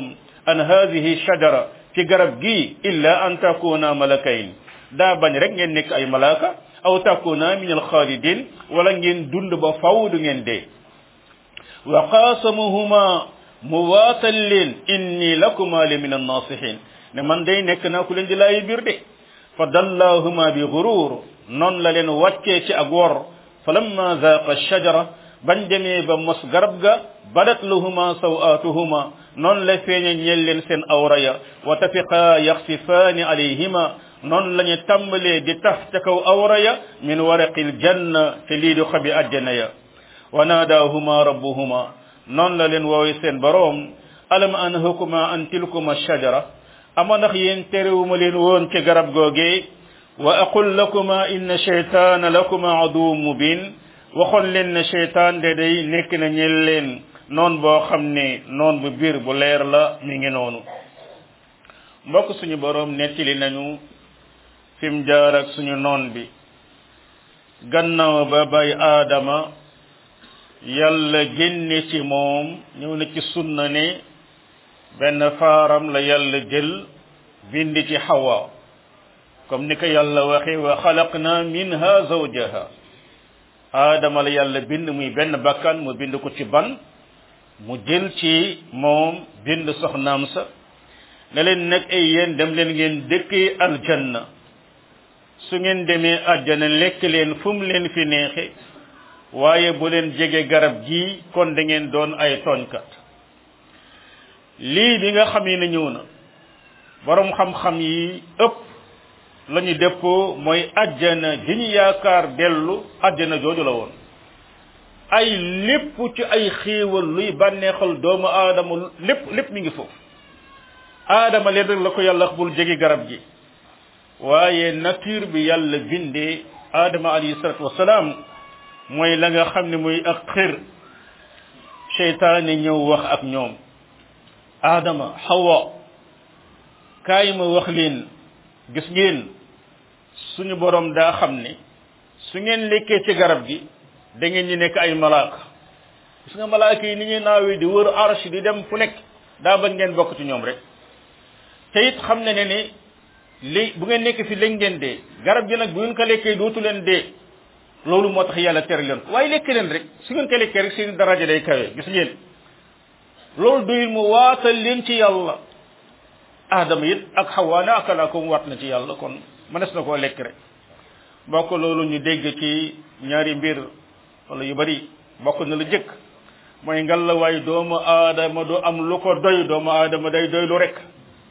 an hadhihi shajara ci garab gi illa an takuna malakayn daa bañ rek ngeen nekk ay malaka aw takuna min al khalidin wala ngeen dund ba faw du ngeen dee wa qasamuhuma muwatal leen inni lakuma li min an nasihin ne man day nekk naa ku leen di laayi biir de fa dallahuma bi ghurur non la leen wàccee ci ak wor falamma zaqa ash-shajara bañ demee ba mos garab ga badat lahuma sawatuhuma non la feeñe ñel leen seen awra ya wa tafiqa yaxsifaani alayhima non lañu tàmbalee di taf ca kaw awra ya min waraqil janna te lii di xobi àjjana ya wa naadahuma rabbuhuma non la leen woowe seen boroom alam anhakuma an tilkuma ash-shajara ama ndax yéen terewuma leen woon ci garab googee wa aqul lakuma inna shaytana lakuma aduwwun mubin waxoon leen ne shaytaan de day nekk na ñel leen noon boo xam ne noon bu biir bu leer la mi ngi noonu mbokk suñu boroom nettali nañu fi mu jaar ak suñu noon bi gannaaw ba bay aadama yàlla génne ci moom ñëw na ci sunna ne benn faaram la yàlla jël bind ci Hawa comme ni ko yàlla waxe wa xalaqna minha zawjaha aadama la yàlla bind muy benn bakkan mu bind ko ci ban mu jël ci moom bind soxnaam sa ne leen nag ay yéen dem leen ngeen dëkkee aljanna su ngeen demee àjjana lekk leen fu mu leen fi neexe waaye bu leen jege garab gi kon da ngeen doon ay tooñkat lii bi nga xam ne ñëw na borom xam-xam yi ëpp lañu dëppoo mooy àjjana ji ñu yaakaar dellu àjjana jooju la woon ay lépp ci ay xéewal luy bànneexal doomu aadama lépp lépp mi ngi foofu aadama leen rek la ko yàlla bul jege garab gi waaye nature bi yàlla bindee aadama alayhi salatu wasalaam mooy la nga xam ne muy ak xër seytaane ñëw wax ak ñoom aadama Hawa kaay ma wax leen gis ngeen suñu borom daa xam ne su ngeen lekkee ci garab gi da ngeen ñi nekk ay malaaka gis nga malaaka yi ni ñuy naawee di wër arsh di dem fu nekk daa bañ ngeen bokk ci ñoom rek te it xam ne ne ne li bu ngeen nekk fi léegi ngeen dee garab gi nag bu ngeen ko lekkee dootu leen dee loolu moo tax yàlla tere leen ko waaye lekk leen rek su ngeen ko lekkee rek seen daraja day kawe gis ngeen loolu doyul mu waatal leen ci yàlla Adama it ak Hawa ne akala ko mu waat na ci yàlla kon mënees na koo lekk rek bokk loolu ñu dégg ci ñaari mbir wala yu bari bokk na la jëkk mooy ngal la waaye doomu aadama du am lu ko doy doomu aadama day doy lu rek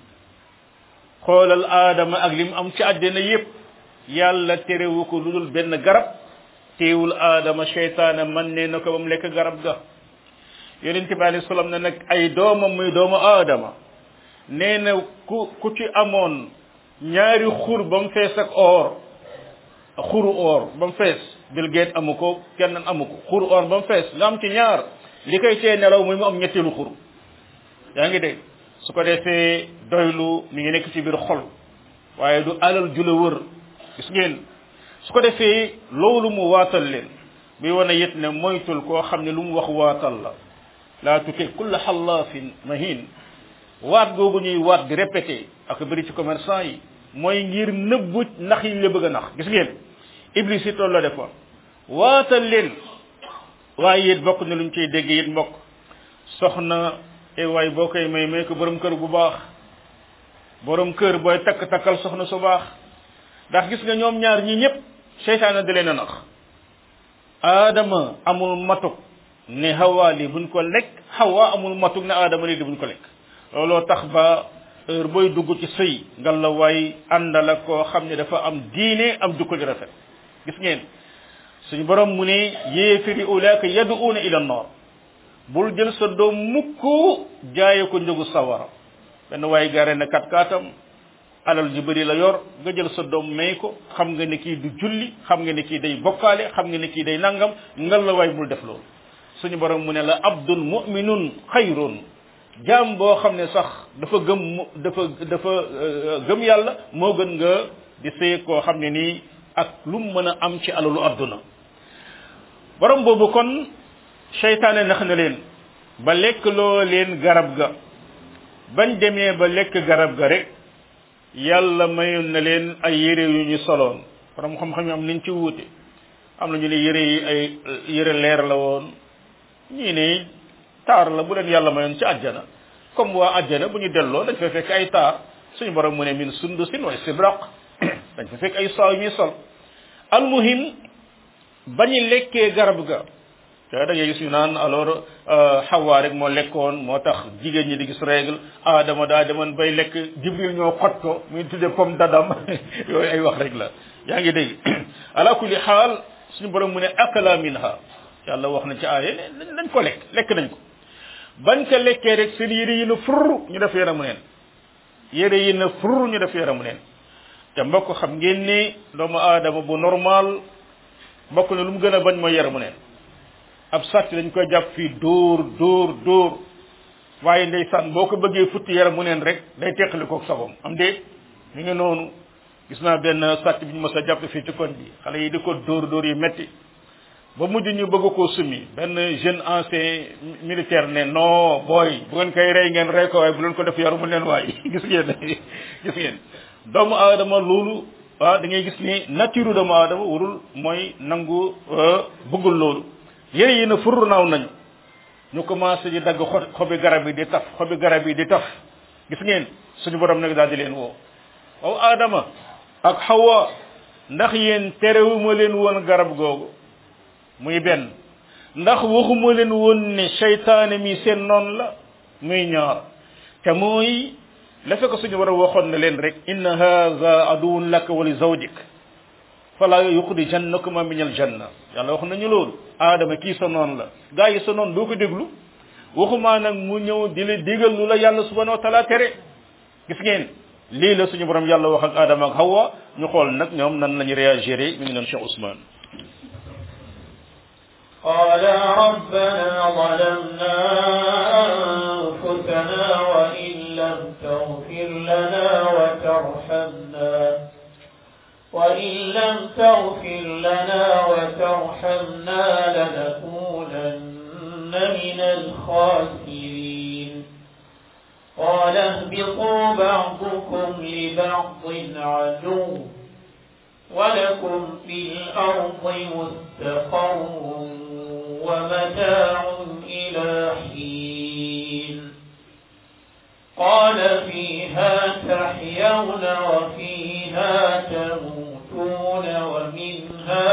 xoolal aadama ak lim am ci àddina yépp yàlla terewu ko lu dul benn garab teewul aadama seytaane man ne na ko ba mu lekk garab ga yonent bi alayhi salaam ne nag ay doomam muy doomu aadama nee na ku ku ci amoon ñaari xur ba mu fees ak or xuru or ba mu fees Bill Gates amu ko kenn amu ko xuru or ba mu fees nga am ci ñaar li koy tee nelaw muy mu am ñetteelu xur yaa ngi dégg su ko defee doylu mi ngi nekk ci biir xol waaye du alal ju la wër gis ngeen su ko defee loolu mu waatal leen buy wane it ne moytul koo xam ne lu mu wax waatal la laa tuti kulla xallaafin mahin waat googu ñuy waat di répété ak bëri ci commerçant yi mooy ngir nëbbu nax yi la bëgg a nax gis ngeen iblis it loolu la defoon waatal leen waaye it bokk na luñ ciy dégg it mbokk soxna e waaye boo koy may may ko borom kër bu baax borom kër booy takk takkal soxna su baax ndax gis nga ñoom ñaar ñi ñëpp seytaane da leen a nax aadama amul matuk ne Hawa li buñ ko lekk Hawa amul matuk ne aadama li buñ ko lekk looloo tax ba heure booy dugg ci sëy ngal la waay àndal ak koo xam ne dafa am diine am jukko ju rafet gis ngeen suñu borom mu ne yéefiri ulaaka yad'uuna ila an-naar bul jël sa doom mukk jaaye ko njëgu sawara benn waaye gaare na kat kaatam alal ju bëri la yor nga jël sa doom may ko xam nga ne kii du julli xam nga ne kii day bokkaale xam nga ne kii day nangam ngal la waay bul def loolu suñu borom mu ne la abdul mu'minun xayrun jaam boo xam ne sax dafa gëm dafa dafa gëm yàlla moo gën nga di sëy koo xam ne nii ak lu mu mën a am ci alalu adduna borom boobu kon seytaane nax na leen ba lekk loo leen garab ga bañ demee ba lekk garab ga rek yàlla mayoon na leen ay yére yu ñu soloon borom xam-xam am nañ ci wuute am na ñu ne yére yi ay yére leer la woon ñii ne taar la bu leen yàlla mayoon ci àjjana comme waa àjjana bu ñu delloo dañ fa fekk ay taar suñu borom mu ne min sundusin wa istibraq dañ fa fekk ay saaw yu ñuy sol almuhim bañu lekkee garab ga te da ngay gis ñu naan alors xawaa rek moo lekkoon moo tax jigéen ñi di gis règle aadama daa demoon bay lekk jibril ñoo xot ko muy tudde pomme d'adam yooyu ay wax rek la yaa ngi dégg ala kulli xaal suñu borom mu ne akala minha yàlla wax na ci aaye ne nañ ko lekk lekk nañ ko bañ ko lekkee rek seen yére yi na furr ñu def yaramu neen yére yi na furr ñu def yaramu neen te mbokk xam ngeen ni doomu aadama bu normal mbokk ne lu mu gën a bañ mooy yaramu neen ab sàcc dañ koy jàpp fii dóor dóor dóor waaye ndeysaan boo ko bëggee futti yaramu neen rek day teqali koog sabom am déet mi ngi noonu gis naa benn sàcc bi ñu mës a jàpp fii ci koñ bi xale yi di ko dóor dóor yi metti ba mujj ñu bëgg koo summi benn jeune ancien militaire ne non booy bu ngeen koy rey ngeen rey ko waaye bu leen ko def yaramu neen waaye gis ngeen gis ngeen doomu aadama loolu ah da ngay gis ni nature doomu aadama warul mooy nangu bëggul loolu yére yi na furru naaw nañu ñu commencé di dagg xobi garab yi di taf xobi garab yi di taf gis ngeen suñu borom nag daal di leen woo waaw aadama ak xawa ndax yéen terewuma leen woon garab googu muy benn ndax waxuma leen woon ne seytaane mi seen noon la muy ñaar te mooy la fekk suñu war a waxoon na leen rek inna hadha aduwwun laka wa li zawjik fala yuxrijannakuma min aljanna yàlla wax nañu loolu aadama kii sa noon la gaa yi sa noon doo ko déglu waxumaa nag mu ñëw di la digal lu la yàlla subhanahu wa taala tere gis ngeen lii la suñu borom yàlla wax ak aadama ak hawa ñu xool nag ñoom nan lañu réagir mi ngi noon Cheikh Ousmane قال ربنا ظلمنا أنفسنا وإن لم تغفر لنا وترحمنا وإن لم تغفر لنا وترحمنا لنكونن من الخاسرين قال اهبطوا بعضكم لبعض عدو ولكم في الأرض مستقر ومتاع إلى حين قال فيها تحيون وفيها تموتون ومنها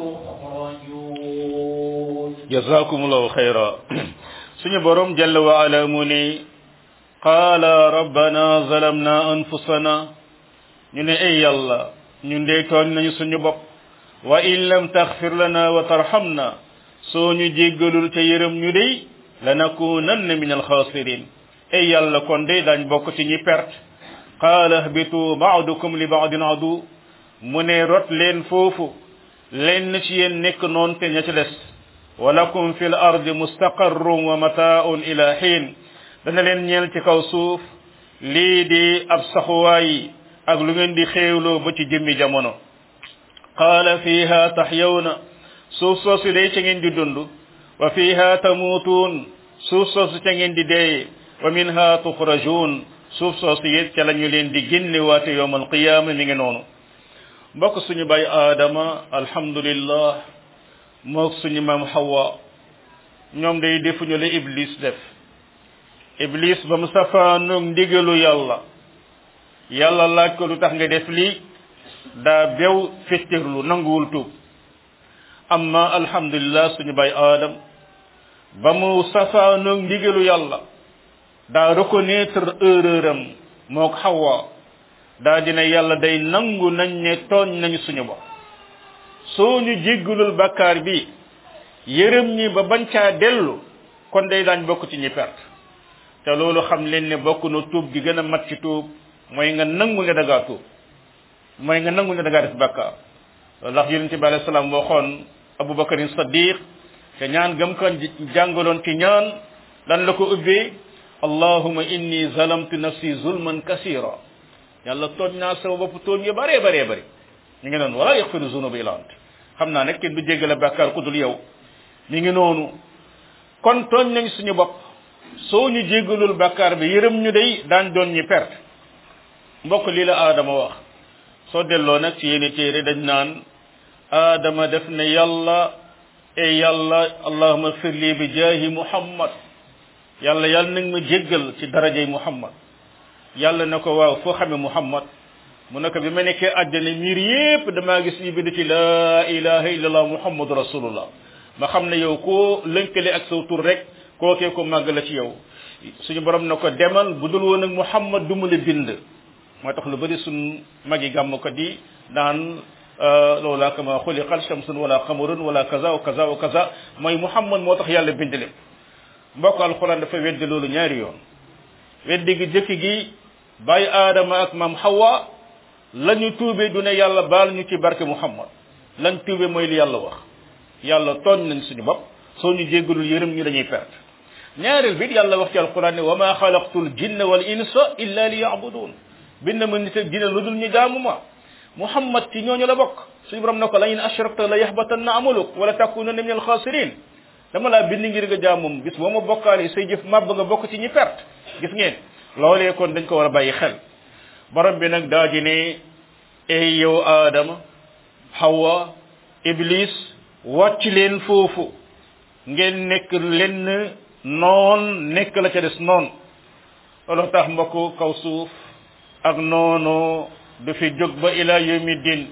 تخرجون جزاكم الله خيرا سني بروم جل وعلا مني قال ربنا ظلمنا أنفسنا ñu ay yàlla ñun de tooñ nañu suñu bopp wa in lam taghfir lana wa tarhamna soo ñu jéggalul ca yërëm ñu dey lanakunanna min alxaasirin ay yàlla kon de dañ bokk ci ñi perte qaala ihbitu ba'dukum li ba'din adu mu ne rot leen foofu leen ci yéen nekk noon te ña ci des wa lakum fil ardi mustaqarrun wa mataa'un ila xiin dana leen ñeel ci kaw suuf lii di ab saxuwaay ak lu ngeen di xéewloo ba ci jëmmi jamono qaala fiha tahyawna suuf soosu day ca ngeen di dund wa fiha tamutuun suuf soosu ca ngeen di deeye wa minha tuxrajuun suuf soosu yit ca la ñu leen di génne waate yowm alqiyaama mi ngi noonu mbokk suñu bay aadama alhamdulillah mook suñu maam hawa ñoom day defuñu la iblis def iblis ba mu safaanoog ndigalu yàlla yàlla laaj ko lu tax nga def lii daa bew fettirlu nanguwul tuub amma alhamdulillah suñu bay aadam ba mu safaanoog ndigalu yàlla daa reconnaître erreur am mook Hawa daa dina yàlla day nangu nañ ne tooñ nañu suñu bopp soo ñu jéggalul bakkaar bi yërëm ñi ba bañ caa dellu kon day daañ bokk ci ñi perte te loolu xam leen ne bokk na tuub gi gën a mat ci tuub mooy nga nangu ne dangaa tuub mooy nga nangu ne dangaa def bakkaar ndax yonent bi alayhi salaam waxoon Abubakar Saddiq te ñaan gam ko jàngaloon ci ñaan lan la ko ubbee allahumma inni zalamtu nafsi zulman kasira yàlla tooñ naa sama bopp tooñ yu bëree bëree bëri ñu ngi noonu wala yaxfiru zunuba illa ant xam naa nag kenn du jéggale bakkaar ku dul yow mi ngi noonu kon tooñ nañ suñu bopp soo ñu jéggalul bàkkaar bi yërëm ñu day daan doon ñi perte mbokk lii la aadama wax soo delloo nag ci yenn téere dañ naan aadama def ne yàlla e yàlla allahumma firli bi jaahi muhammad yàlla yàlla nag ma jéggal ci darajay muhammad yàlla na ko waaw foo xame muhammad mu ne ko bi ma nekkee àjjana miir yépp damaa gis ñu bind ci laa ilaha illallah muhammadu rasulullah ma xam ne yow koo lënkale ak saw tur rek kookee ko màgg la ci yow suñu borom na ko demal bu dul woon ak muhammad du mu la bind moo tax lu bëri suñ magi gàmm ko di naan loola kama xuliqal shamsun wala qamarun wala kaza wa kaza wa kaza mooy muhammad moo tax yàlla bind lépp mbokk alquran dafa weddi loolu ñaari yoon weddi gi jëkk gi bàyyi aadama ak maam hawa lañu tuube du ne yàlla baal ñu ci barke muhammad lañ tuube mooy li yàlla wax yàlla tooñ nañ suñu bopp soo ñu jéggalul yërëm ñu dañuy perte ñaareel bi yàlla wax ci alquran ne wa ma xalaqtul jinna wal insa illa li yabudun bind ma nit ak jinne lu dul ñu jaamu ma muhammad ci ñooñu la bokk suñu borom ne ko la in ashrakta la yaxbatanna amaluk wala takunanna min alxaasirin dama laa bind ngir nga jaamum bis boo ma bokkaale say jëf màbb nga bokk ci ñi perte gis ngeen loolee kon dañ ko war a bàyyi xel borom bi nag daa di ne ey yow aadama hawa iblis wàcc leen foofu ngeen nekk lenn noon nekk la ca des noon loolu tax mbokk kaw suuf ak noonu du fi jóg ba ila yawmi din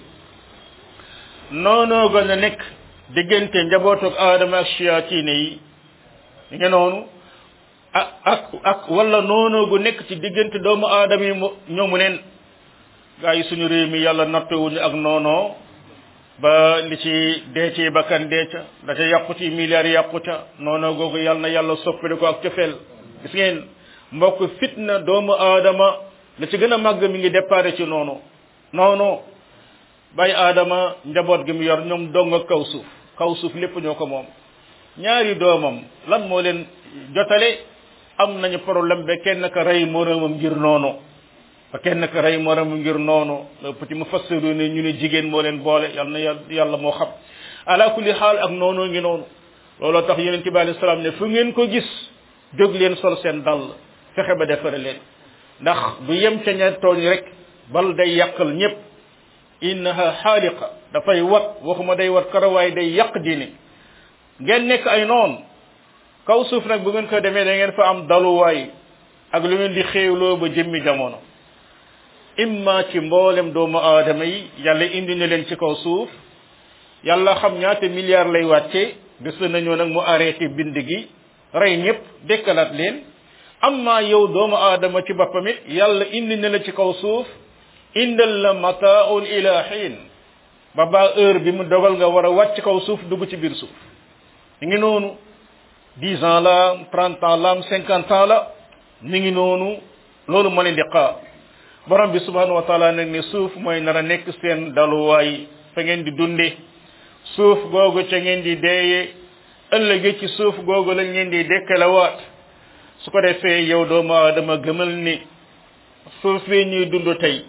noonoo gën a nekk diggante njabootu aadama ak shayatin yi nga noonu ak ak ak wala noonoo gu nekk ci diggante doomu aadama yi ñoomu neen gaa yi suñu réew mi yàlla nattewuñu ak noonoo ba li ci dee ci bakkan dee ca da ca yàqu ci milliards yàqu ca noonoo googu yàlla na yàlla soppali ko ak cofeel gis ngeen mbokk fitna doomu aadama la ci gën a màgg mi ngi déparé ci noonu noonu bàyyi aadama njaboot gi mu yor ñoom dong ak kaw suuf kaw suuf lépp ñoo ko moom ñaari doomam lan moo leen jotale am nañu problème ba kenn ka rey moromam ngir noonu ba kenn ka rey moromam ngir noonu petit mu fassiru ne ñu ne jigéen moo leen boole yàlla na yàlla moo xam ala kulli xaal ak noonu ngi noonu looloo tax yonent bi alayhi salaam ne fu ngeen ko gis jóg leen sol seen dàll fexe ba defare leen ndax bu yem ca ña tooñ rek bal day yàqal ñépp innaha xaaliqa dafay wat waxuma day wat karawaay day yàq diine ngeen nekk ay noon kaw suuf nag bu ngeen ko demee da ngeen fa am daluwaay ak lu ngeen di xéewloo ba jëmmi jamono imma ci mboolem doomu aadama yi yàlla indi na leen ci kaw suuf yàlla xam ñaata milliards lay wàcce bés nañoo nag mu arrêté bind gi rey ñëpp dekkalaat leen amma yow doomu aadama ci boppam it yàlla indi na la ci kaw suuf indal la mataaun ila xiin ba ba heure bi mu dogal nga war a wàcc kaw suuf dugg ci biir suuf mi ngi noonu dix ans la trente ans la cinquante ans la mi ngi noonu loolu moo leen di xaar borom bi subhanahu wa taala nag ne suuf mooy nar a nekk seen daluwaay fa ngeen di dunde suuf googu ca ngeen di deeye ëllëge ci suuf googu lañ leen di dekkalawaat su ko defee yow doomu aadama gëmal ni suuf bi ñuy dund tey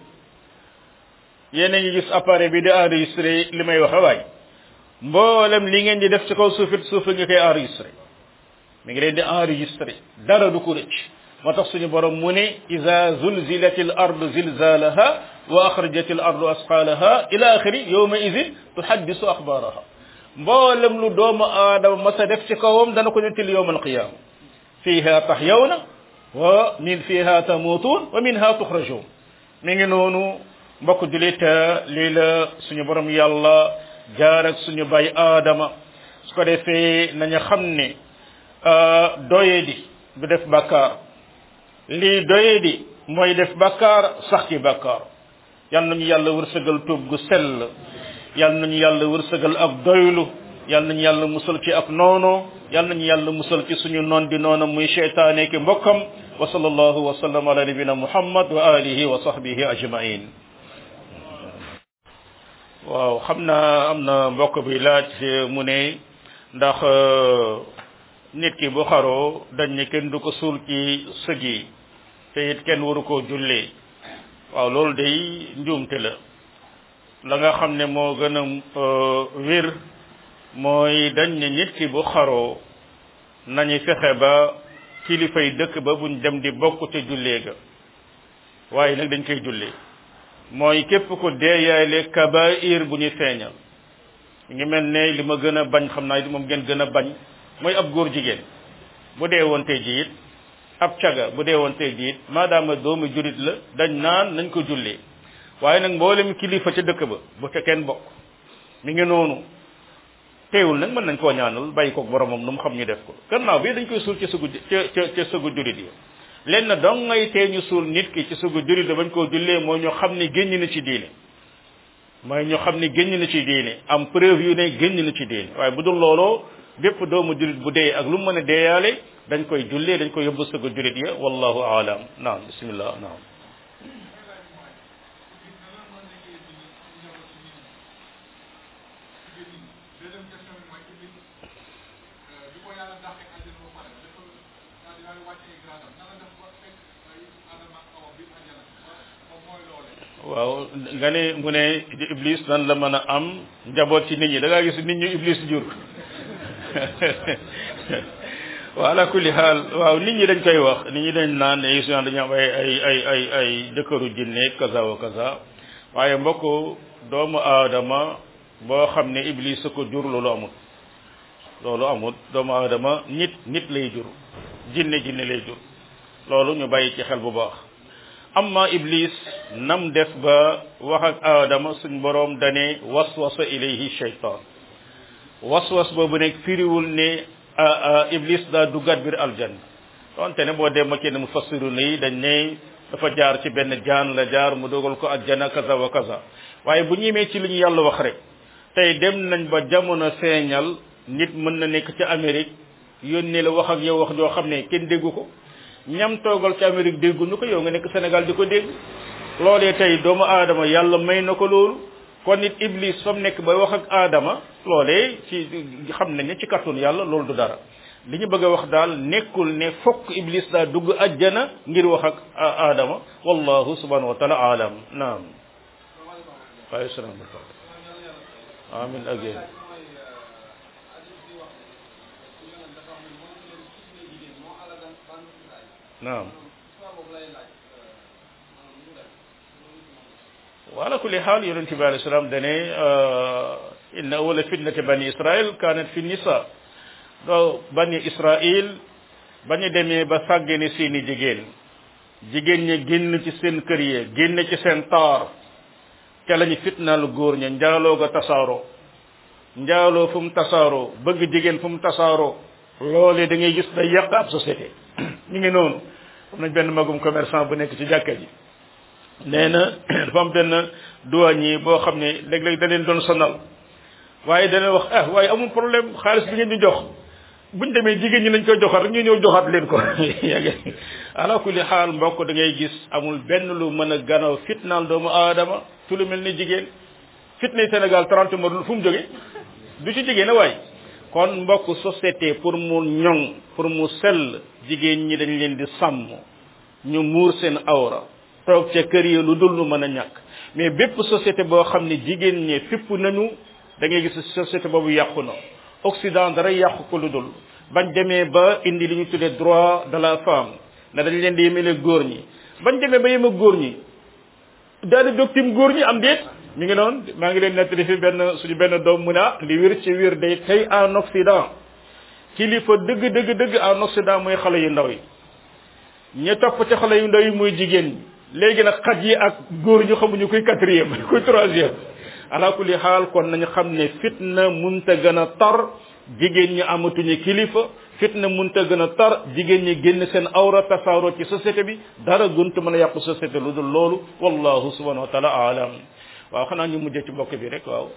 yéen a ngi gis appareil bi di enregistré li may wax waay mboolem li ngeen di def ci kaw suuf it suuf nga koy enregistré mi ngi leen di enregistré dara du ko rëcc moo tax suñu borom mu ne iza zulzilati al ardu zilzalaha wa akhrajat al ardu asqalaha ila axiri yawma idin tuhaddisu axbaraha mboolem lu doomu aadama masa def ci kawam dana ko nettali yawm al qiyama fiha tahyawna wa min fiha tamutun wa minha tukhrajun mi ngi noonu mbokk julit lii la suñu borom yàlla jaar ak suñu bay aadama su ko defee nañu xam ne doye di du def bàkkaar lii doye di mooy def bàkkaar sax ci bàkkaar yal nañu yàlla wërsëgal tuub gu sell yal nañu yàlla wërsëgal ak doylu yal nañu yàlla musal ci ak noono yal nañu yàlla musal ci suñu noon di noonam muy cheytaane ki mbokkam wa sallallahu wa sallam ala nabina muhammad wa alihi wa sahbihi ajmain waaw xam naa am na mbokk bi laaj mu ne ndax nit ki bu xaroo dañ ne kenn du ko suul ci sëg yi te it kenn waru koo jullee waaw loolu day njuumte la la nga xam ne moo gën a wér mooy dañ ne nit ki bu xaroo nañu fexe ba kilifay dëkk ba buñ dem di bokk ca jullee ga waaye nag dañ koy jullee mooy képp ko deeyaale kabair bu ñu feeñal ngi mel ne li ma gën a bañ xam naa moom ngeen gën a bañ mooy ab góor jigéen bu dee woon tey ji it ab caga bu dee woon tey ji it maadaama doomu jurit la dañ naan nañ ko jullee waaye nag mboolem kilifa ca dëkk ba bu ca kenn bokk mi ngi noonu teewul nag mën nañ koo ñaanal bàyyi koog boromam nu mu xam ñu def ko gannaaw bi dañ koy suul ci sugu ca ca ca sugu jurit yi leen na dong ngay tee ñu suul nit ki ci sugu jurit bañ koo jullee mooy ñu xam ne génn na ci diine mooy ñu xam ne génn na ci diine am preuve yu ne génn na ci diine waaye bu dul looloo bépp doomu jurit bu dee ak lu mu mën a deeyaale dañ koy jullee dañ koy yóbbu sugu jurit ya wallahu aalam naam bismillah naam waaw nga ne mu ne iblis nan la mën a am njaboot ci nit ñi da ngaa gis nit ñu iblis jur wa ala kulli xaal waaw nit ñi dañ koy wax nit ñi dañ naan ne gis dañu am ay ay ay ay ay jëkkëru jinne kaza wa kaza waaye mbokk doomu aadama boo xam ne iblis ko jur loolu amut loolu amut doomu aadama nit nit lay jur jinne jinne lay jur loolu ñu bàyyi ci xel bu baax amma iblis nam def ba wax ak aadama suñ boroom dane waswasa ilayhi shaytan waswas boobu nekk firiwul ne iblis daa duggaat biir aljanna donte ne boo dem ma kenn mu fassiru yi dañ ne dafa jaar ci benn jaan la jaar mu dogal ko aljanna kaza wa kaza waaye bu ñemee ci lu ñu yàlla wax rek tey dem nañ ba jamono feeñal nit mën na nekk ci Amérique yónnee la wax ak yow wax joo xam ne kenn déggu ko ñam toogal ci Amérique dégguñu ko yow nga nekk Sénégal di ko dégg loolee tey doomu aadama yàlla may na ko loolu kon nit iblis fa mu nekk bay wax ak aadama loolee ci xam nañ ne ci kàttanu yàlla loolu du dara li ñu bëgg a wax daal nekkul ne fokk iblis daa dugg ajjana ngir wax ak aadama wallahu subhanahu wa taala alam naam waaye salaam amin ak yéen naam wala kulli xaal yonente bi alayhi salaam dane inna awwala fitnati bani israil kanat fi nisa do bani israil bañu demee ba sàggane seeni jigéen jigéen ñi génn ci seen kër yi génn ci seen taar ca lañu fitnaal góor ña njaaloo ga tasaaroo njaaloo fu mu tasaaroo bëgg jigéen fu mu tasaaroo loolee da ngay gis day yàq ab société ñu ngi noonu am nañ benn magum commerçant bu nekk ci jàkka ji nee na dafa am benn douanier boo xam ne léeg-léeg da leen doon sonal waaye dana wax ah waaye amul problème xaalis bi ngeen di jox buñ demee jigéen ñi lañ koy joxaat rek ñu ñëw joxaat leen ko ala kulli xaal mbokk da ngay gis amul benn lu mën a ganaw fitnaal doomu aadama ci lu mel ni jigéen fitnay Sénégal trente morts fu mu jóge du ci jigéen a waay kon mbokk société pour mu ñoŋ pour mu sell jigéen ñi dañ leen di sàmm ñu muur seen awra toog ca kër yi lu dul lu mën a ñàkk mais bépp société boo xam ne jigéen ñi fipp nañu da ngay gis société boobu yàqu na Occident dara yàqu ko lu dul bañ demee ba indi li ñu tuddee droit de la femme ne dañ leen di yemele góor ñi bañ demee ba yema góor ñi daal di doctim góor ñi am déet mi ngi noonu maa ngi leen nettali fi benn suñu benn doom mu ne ah li wér ci wér day tey en Occident kilifa dëgg dëgg dëgg en Occident mooy xale yu ndaw yi ñi topp ci xale yu ndaw yi muy jigéen ñi léegi nag xaj yi ak góor ñu xamuñu kuy quatrième kuy troisième ala kulli xaal kon nañu xam ne fitna munta gën a tar jigéen ñi amatuñu kilifa fitna munta gën a tar jigéen ñi génn seen awra tasaaroo ci société bi dara gunta mën a yàqu société lu dul loolu wallahu subhanahu wa taala alam waaw xanaa ñu mujjee ci mbokk bi rek waaw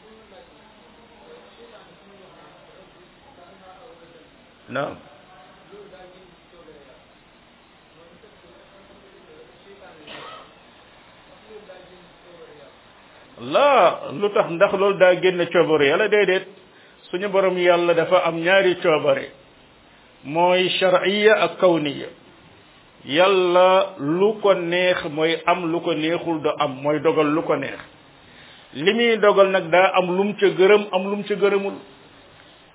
naam laa lu tax ndax loolu daa génn coobare yàlla déedéet suñu borom yàlla dafa am ñaari coobare mooy shar'iyya ak kawniya yàlla lu ko neex mooy am lu ko neexul do am mooy dogal lu ko neex li muy dogal nag daa am lum ca gërëm am lum ca gërëmul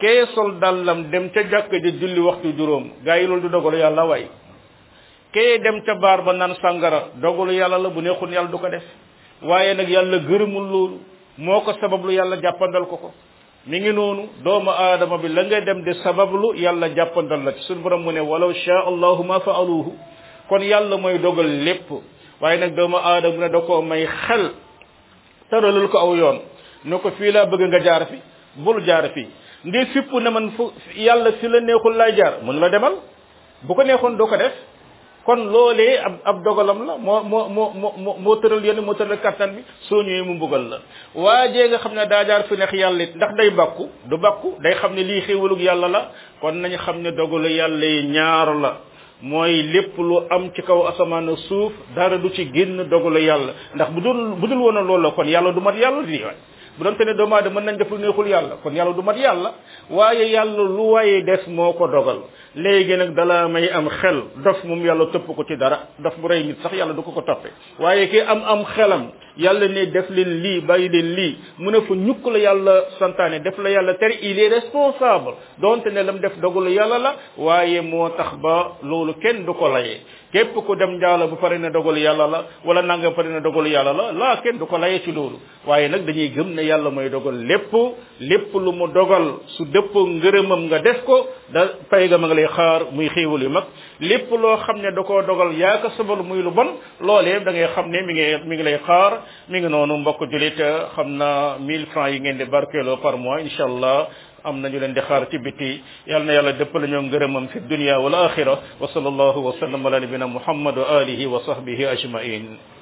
kee sol dàllam dem ca jàkk ji julli waxtu juróom gaa yi loolu du dogalu yàlla waay kee dem ca baar ba naan sàngara dogalu yàlla la bu neexul yàlla du ko def waaye nag yàlla gërëmul loolu moo ko sabablu yàlla jàppandal ko ko mi ngi noonu doomu aadama bi la nga dem di sabablu yàlla jàppandal la ci suñu borom mu ne walaw shaa allahu ma faaluhu kon yàlla mooy dogal lépp waaye nag doomu aadama ne da koo may xel tëralul ko aw yoon ne ko fii laa bëgg nga jaar fi bul jaar fii ndi fipp ne man fu yàlla fi la neexul laay jaar mun la demal bu ko neexoon doo ko def kon loolee ab ab dogalam la moo moo moo moo moo tëral yéen moo tëral kattan bi soo ñëwee mu mbugal la waajee nga xam ne daa jaar fi neex yàlla it ndax day bàkku du bàkku day xam ne lii xéewalug yàlla la kon nañu xam ne dogalu yàlla yi ñaar la mooy lépp lu am ci kaw asamaan suuf dara du ci génn dogalu yàlla ndax bu dul bu dul woon a loolu la kon yàlla du mat yàlla di waay bu doon te ne doomu aadama mën nañ def lu neexul yàlla kon yàlla du mat yàlla waaye yàlla lu waaye des moo ko dogal léegi nag dala may am xel dof moom yàlla topp ko ci dara dof bu rey nit sax yàlla du ko ko toppe waaye ki am am xelam yàlla ne def leen lii bàyyi leen lii mu ne fu ñukk la yàlla santaane def la yàlla tere il est responsable donte ne lam def dogalu yàlla la waaye moo tax ba loolu kenn du ko layee képp ku dem njaalo bu pare ne dogalu yàlla la wala nanga pare ne dogalu yàlla la laa kenn du ko layee ci loolu waaye nag dañuy gëm ne yàlla mooy dogal lépp lépp lu mu dogal su dëppoo ngërëmam nga def ko da pay ga ma nga lay xaar muy xéewal yu mag lépp loo xam ne da koo dogal yaa ko sabal muy lu bon loolee da ngay xam ne mi ngi mi ngi lay xaar mi ngi noonu mbokk julit xam na mille francs yi ngeen di barkeeloo par mois incha allah am nañu leen di xaar ci biti yal na yàlla dëppale ñoo ngërëmam fi dunya wal axira wa sallallahu wa sallam ala nabina muhammad wa alihi wa sahbihi ajmain